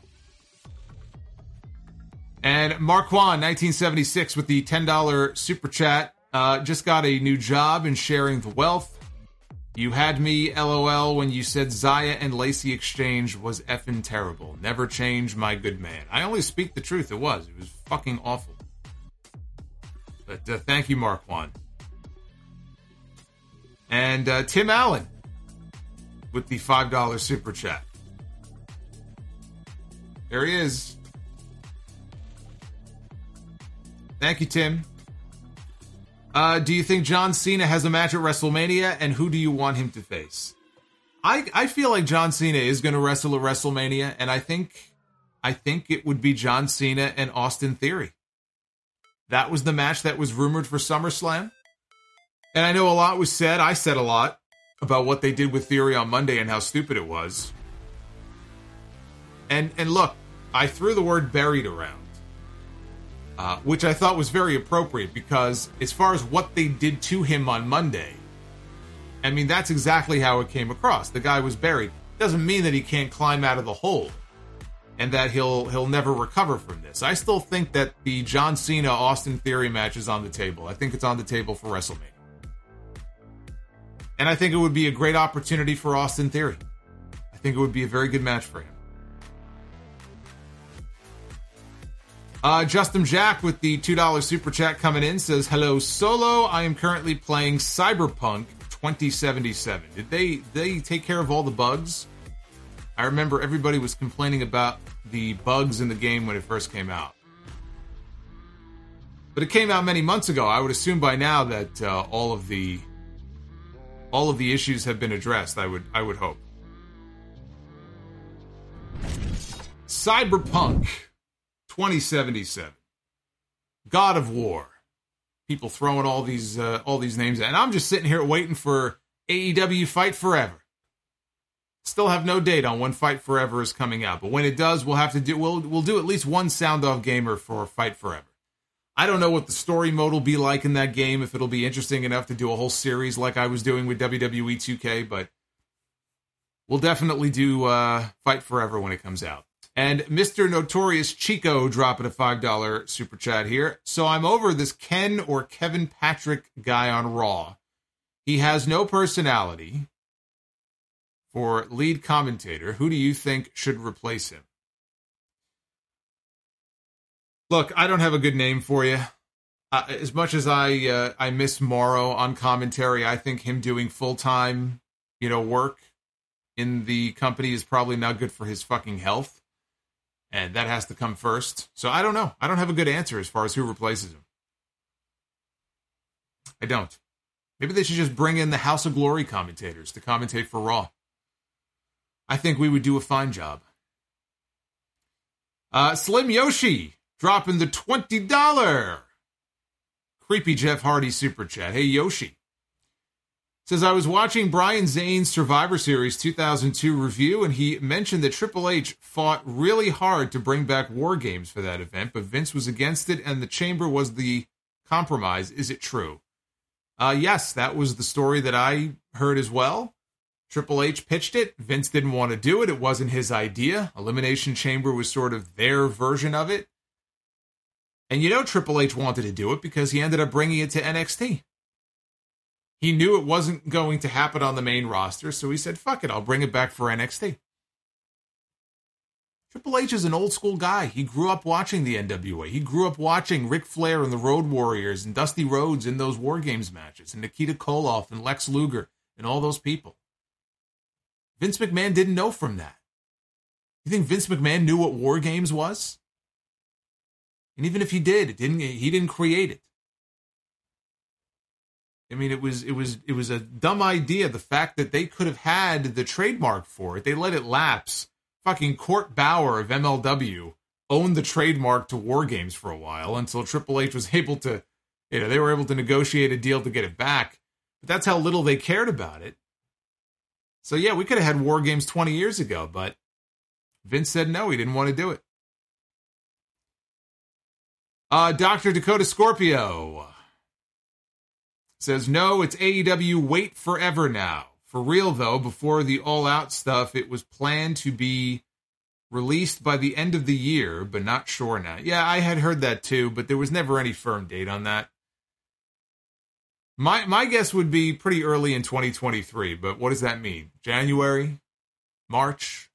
A: And Marquand, nineteen seventy-six, with the ten dollars super chat, uh, just got a new job in sharing the wealth. You had me, LOL, when you said Zaya and Lacey exchange was effing terrible. Never change, my good man. I only speak the truth. It was. It was fucking awful. But uh, thank you, Marquand. And uh, Tim Allen with the five dollars super chat. There he is. Thank you, Tim. Uh, do you think John Cena has a match at WrestleMania, and who do you want him to face? I I feel like John Cena is going to wrestle at WrestleMania, and I think I think it would be John Cena and Austin Theory. That was the match that was rumored for SummerSlam. And I know a lot was said. I said a lot about what they did with Theory on Monday and how stupid it was. And and look, I threw the word buried around. Uh, which I thought was very appropriate because as far as what they did to him on Monday, I mean, that's exactly how it came across. The guy was buried. Doesn't mean that he can't climb out of the hole and that he'll he'll never recover from this. I still think that the John Cena Austin Theory match is on the table. I think it's on the table for WrestleMania. And I think it would be a great opportunity for Austin Theory. I think it would be a very good match for him. Uh, Justin Jack with the two dollars super chat coming in says, hello, Solo. I am currently playing Cyberpunk twenty seventy-seven. Did they, they take care of all the bugs? I remember everybody was complaining about the bugs in the game when it first came out. But it came out many months ago. I would assume by now that uh, all of the all of the issues have been addressed. I would I would hope. Cyberpunk twenty seventy-seven. God of War. People throwing all these uh, all these names at. And I'm just sitting here waiting for A E W Fight Forever. Still have no date on when Fight Forever is coming out, but when it does, we'll have to do we'll we'll do at least one Sound Off Gamer for Fight Forever. I don't know what the story mode will be like in that game, if it'll be interesting enough to do a whole series like I was doing with W W E two K, but we'll definitely do uh, Fight Forever when it comes out. And Mister Notorious Chico dropping a five dollars super chat here. So I'm over this Ken or Kevin Patrick guy on Raw. He has no personality. For lead commentator, who do you think should replace him? Look, I don't have a good name for you. Uh, as much as I uh, I miss Morrow on commentary, I think him doing full-time, you know, work in the company is probably not good for his fucking health. And that has to come first. So I don't know. I don't have a good answer as far as who replaces him. I don't. Maybe they should just bring in the House of Glory commentators to commentate for Raw. I think we would do a fine job. Uh, Slim Yoshi dropping the twenty dollars. Creepy Jeff Hardy super chat. Hey, Yoshi. Says, I was watching Brian Zane's Survivor Series two thousand two review, and he mentioned that Triple H fought really hard to bring back War Games for that event, but Vince was against it, and the Chamber was the compromise. Is it true? Uh, yes, that was the story that I heard as well. Triple H pitched it. Vince didn't want to do it. It wasn't his idea. Elimination Chamber was sort of their version of it. And you know Triple H wanted to do it because he ended up bringing it to N X T. He knew it wasn't going to happen on the main roster, so he said, fuck it, I'll bring it back for N X T. Triple H is an old school guy. He grew up watching the N W A. He grew up watching Ric Flair and the Road Warriors and Dusty Rhodes in those War Games matches, and Nikita Koloff and Lex Luger and all those people. Vince McMahon didn't know from that. You think Vince McMahon knew what War Games was? And even if he did, it didn't he didn't create it. I mean, it was it was it was a dumb idea. The fact that they could have had the trademark for it, they let it lapse. Fucking Court Bauer of M L W owned the trademark to War Games for a while until Triple H was able to, you know, they were able to negotiate a deal to get it back. But that's how little they cared about it. So yeah, we could have had War Games twenty years ago, but Vince said no, he didn't want to do it. Uh, Doctor Dakota Scorpio says, no, it's A E W wait forever now. For real, though, before the All Out stuff, it was planned to be released by the end of the year, but not sure now. Yeah, I had heard that too, but there was never any firm date on that. My my guess would be pretty early in twenty twenty-three, but what does that mean? January? March?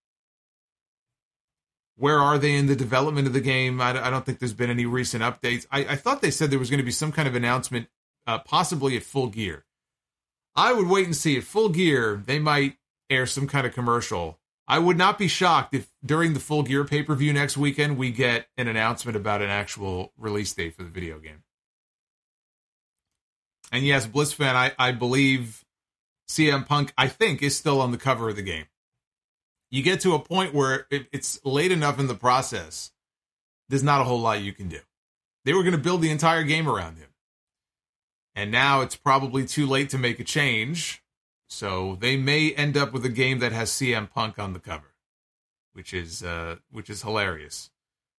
A: Where are they in the development of the game? I, I don't think there's been any recent updates. I, I thought they said there was going to be some kind of announcement, uh, possibly at Full Gear. I would wait and see. At Full Gear, they might air some kind of commercial. I would not be shocked if during the Full Gear pay-per-view next weekend, we get an announcement about an actual release date for the video game. And yes, BlissFan, I, I believe C M Punk, I think, is still on the cover of the game. You get to a point where it, it's late enough in the process, there's not a whole lot you can do. They were going to build the entire game around him. And now it's probably too late to make a change. So they may end up with a game that has C M Punk on the cover, which is uh, which is hilarious.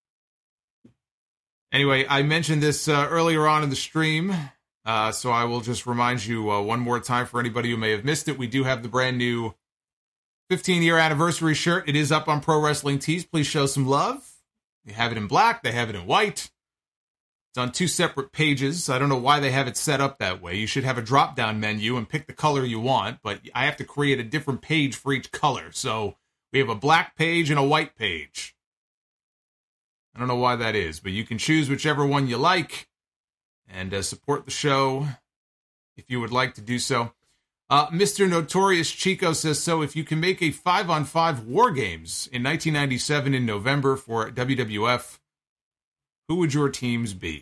A: Anyway, I mentioned this uh, earlier on in the stream, uh, so I will just remind you uh, one more time for anybody who may have missed it. We do have the brand new fifteen-year anniversary shirt. It is up on Pro Wrestling Tees. Please show some love. They have it in black. They have it in white. It's on two separate pages. I don't know why they have it set up that way. You should have a drop-down menu and pick the color you want, but I have to create a different page for each color. So we have a black page and a white page. I don't know why that is, but you can choose whichever one you like and uh, support the show if you would like to do so. Uh, Mister Notorious Chico says, so if you can make a five-on-five War Games in nineteen ninety-seven in November for W W F, who would your teams be?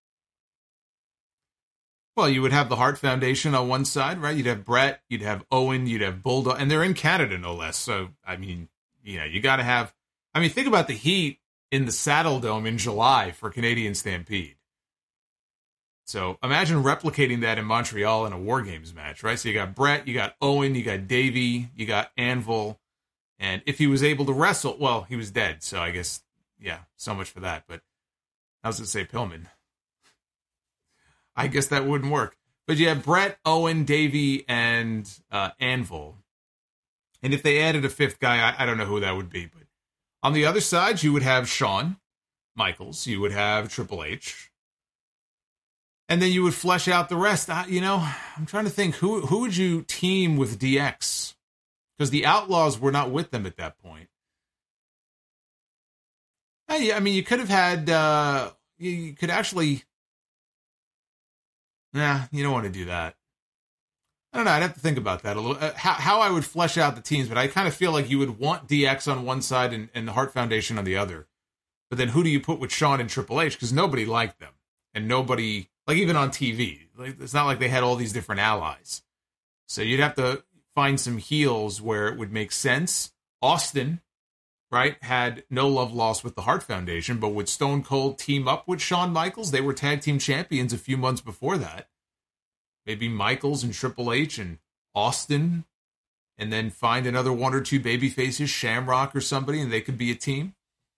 A: Well, you would have the Hart Foundation on one side, right? You'd have Brett, you'd have Owen, you'd have Bulldog, and they're in Canada, no less. So, I mean, you know, you got to have, I mean, think about the heat in the Saddle Dome in July for Canadian Stampede. So imagine replicating that in Montreal in a War Games match, right? So you got Brett, you got Owen, you got Davey, you got Anvil, and if he was able to wrestle, well, he was dead, so I guess, yeah, so much for that. But I was going to say Pillman. I guess that wouldn't work. But you have Brett, Owen, Davey, and uh, Anvil. And if they added a fifth guy, I, I don't know who that would be. But on the other side, you would have Shawn Michaels, you would have Triple H. And then you would flesh out the rest. I, you know, I'm trying to think, who who would you team with D X? Because the Outlaws were not with them at that point. Hey, I mean, you could have had, uh, you, you could actually, nah, you don't want to do that. I don't know, I'd have to think about that a little, uh, how, how I would flesh out the teams, but I kind of feel like you would want D X on one side and, and the Hart Foundation on the other. But then who do you put with Shawn and Triple H? Because nobody liked them. And nobody, like even on T V, like it's not like they had all these different allies. So you'd have to find some heels where it would make sense. Austin, right, had no love lost with the Hart Foundation, but would Stone Cold team up with Shawn Michaels? They were tag team champions a few months before that. Maybe Michaels and Triple H and Austin, and then find another one or two baby faces, Shamrock or somebody, and they could be a team.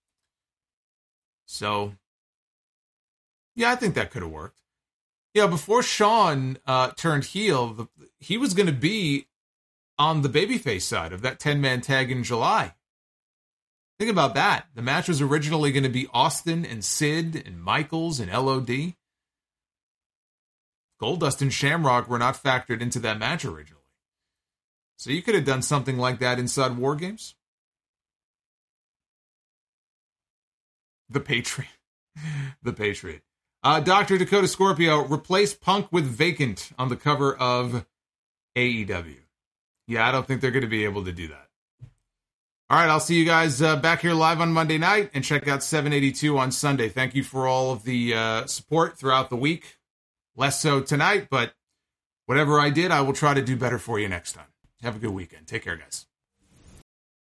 A: So, yeah, I think that could have worked. Yeah, before Shawn uh, turned heel, the, he was going to be on the babyface side of that ten-man tag in July. Think about that. The match was originally going to be Austin and Sid and Michaels and L O D. Goldust and Shamrock were not factored into that match originally. So you could have done something like that inside War Games. The Patriot. The Patriot. Uh, Doctor Dakota Scorpio replaced Punk with Vacant on the cover of A E W. Yeah, I don't think they're going to be able to do that. All right, I'll see you guys uh, back here live on Monday night, and check out seven eighty-two on Sunday. Thank you for all of the uh, support throughout the week. Less so tonight, but whatever I did, I will try to do better for you next time. Have a good weekend. Take care, guys.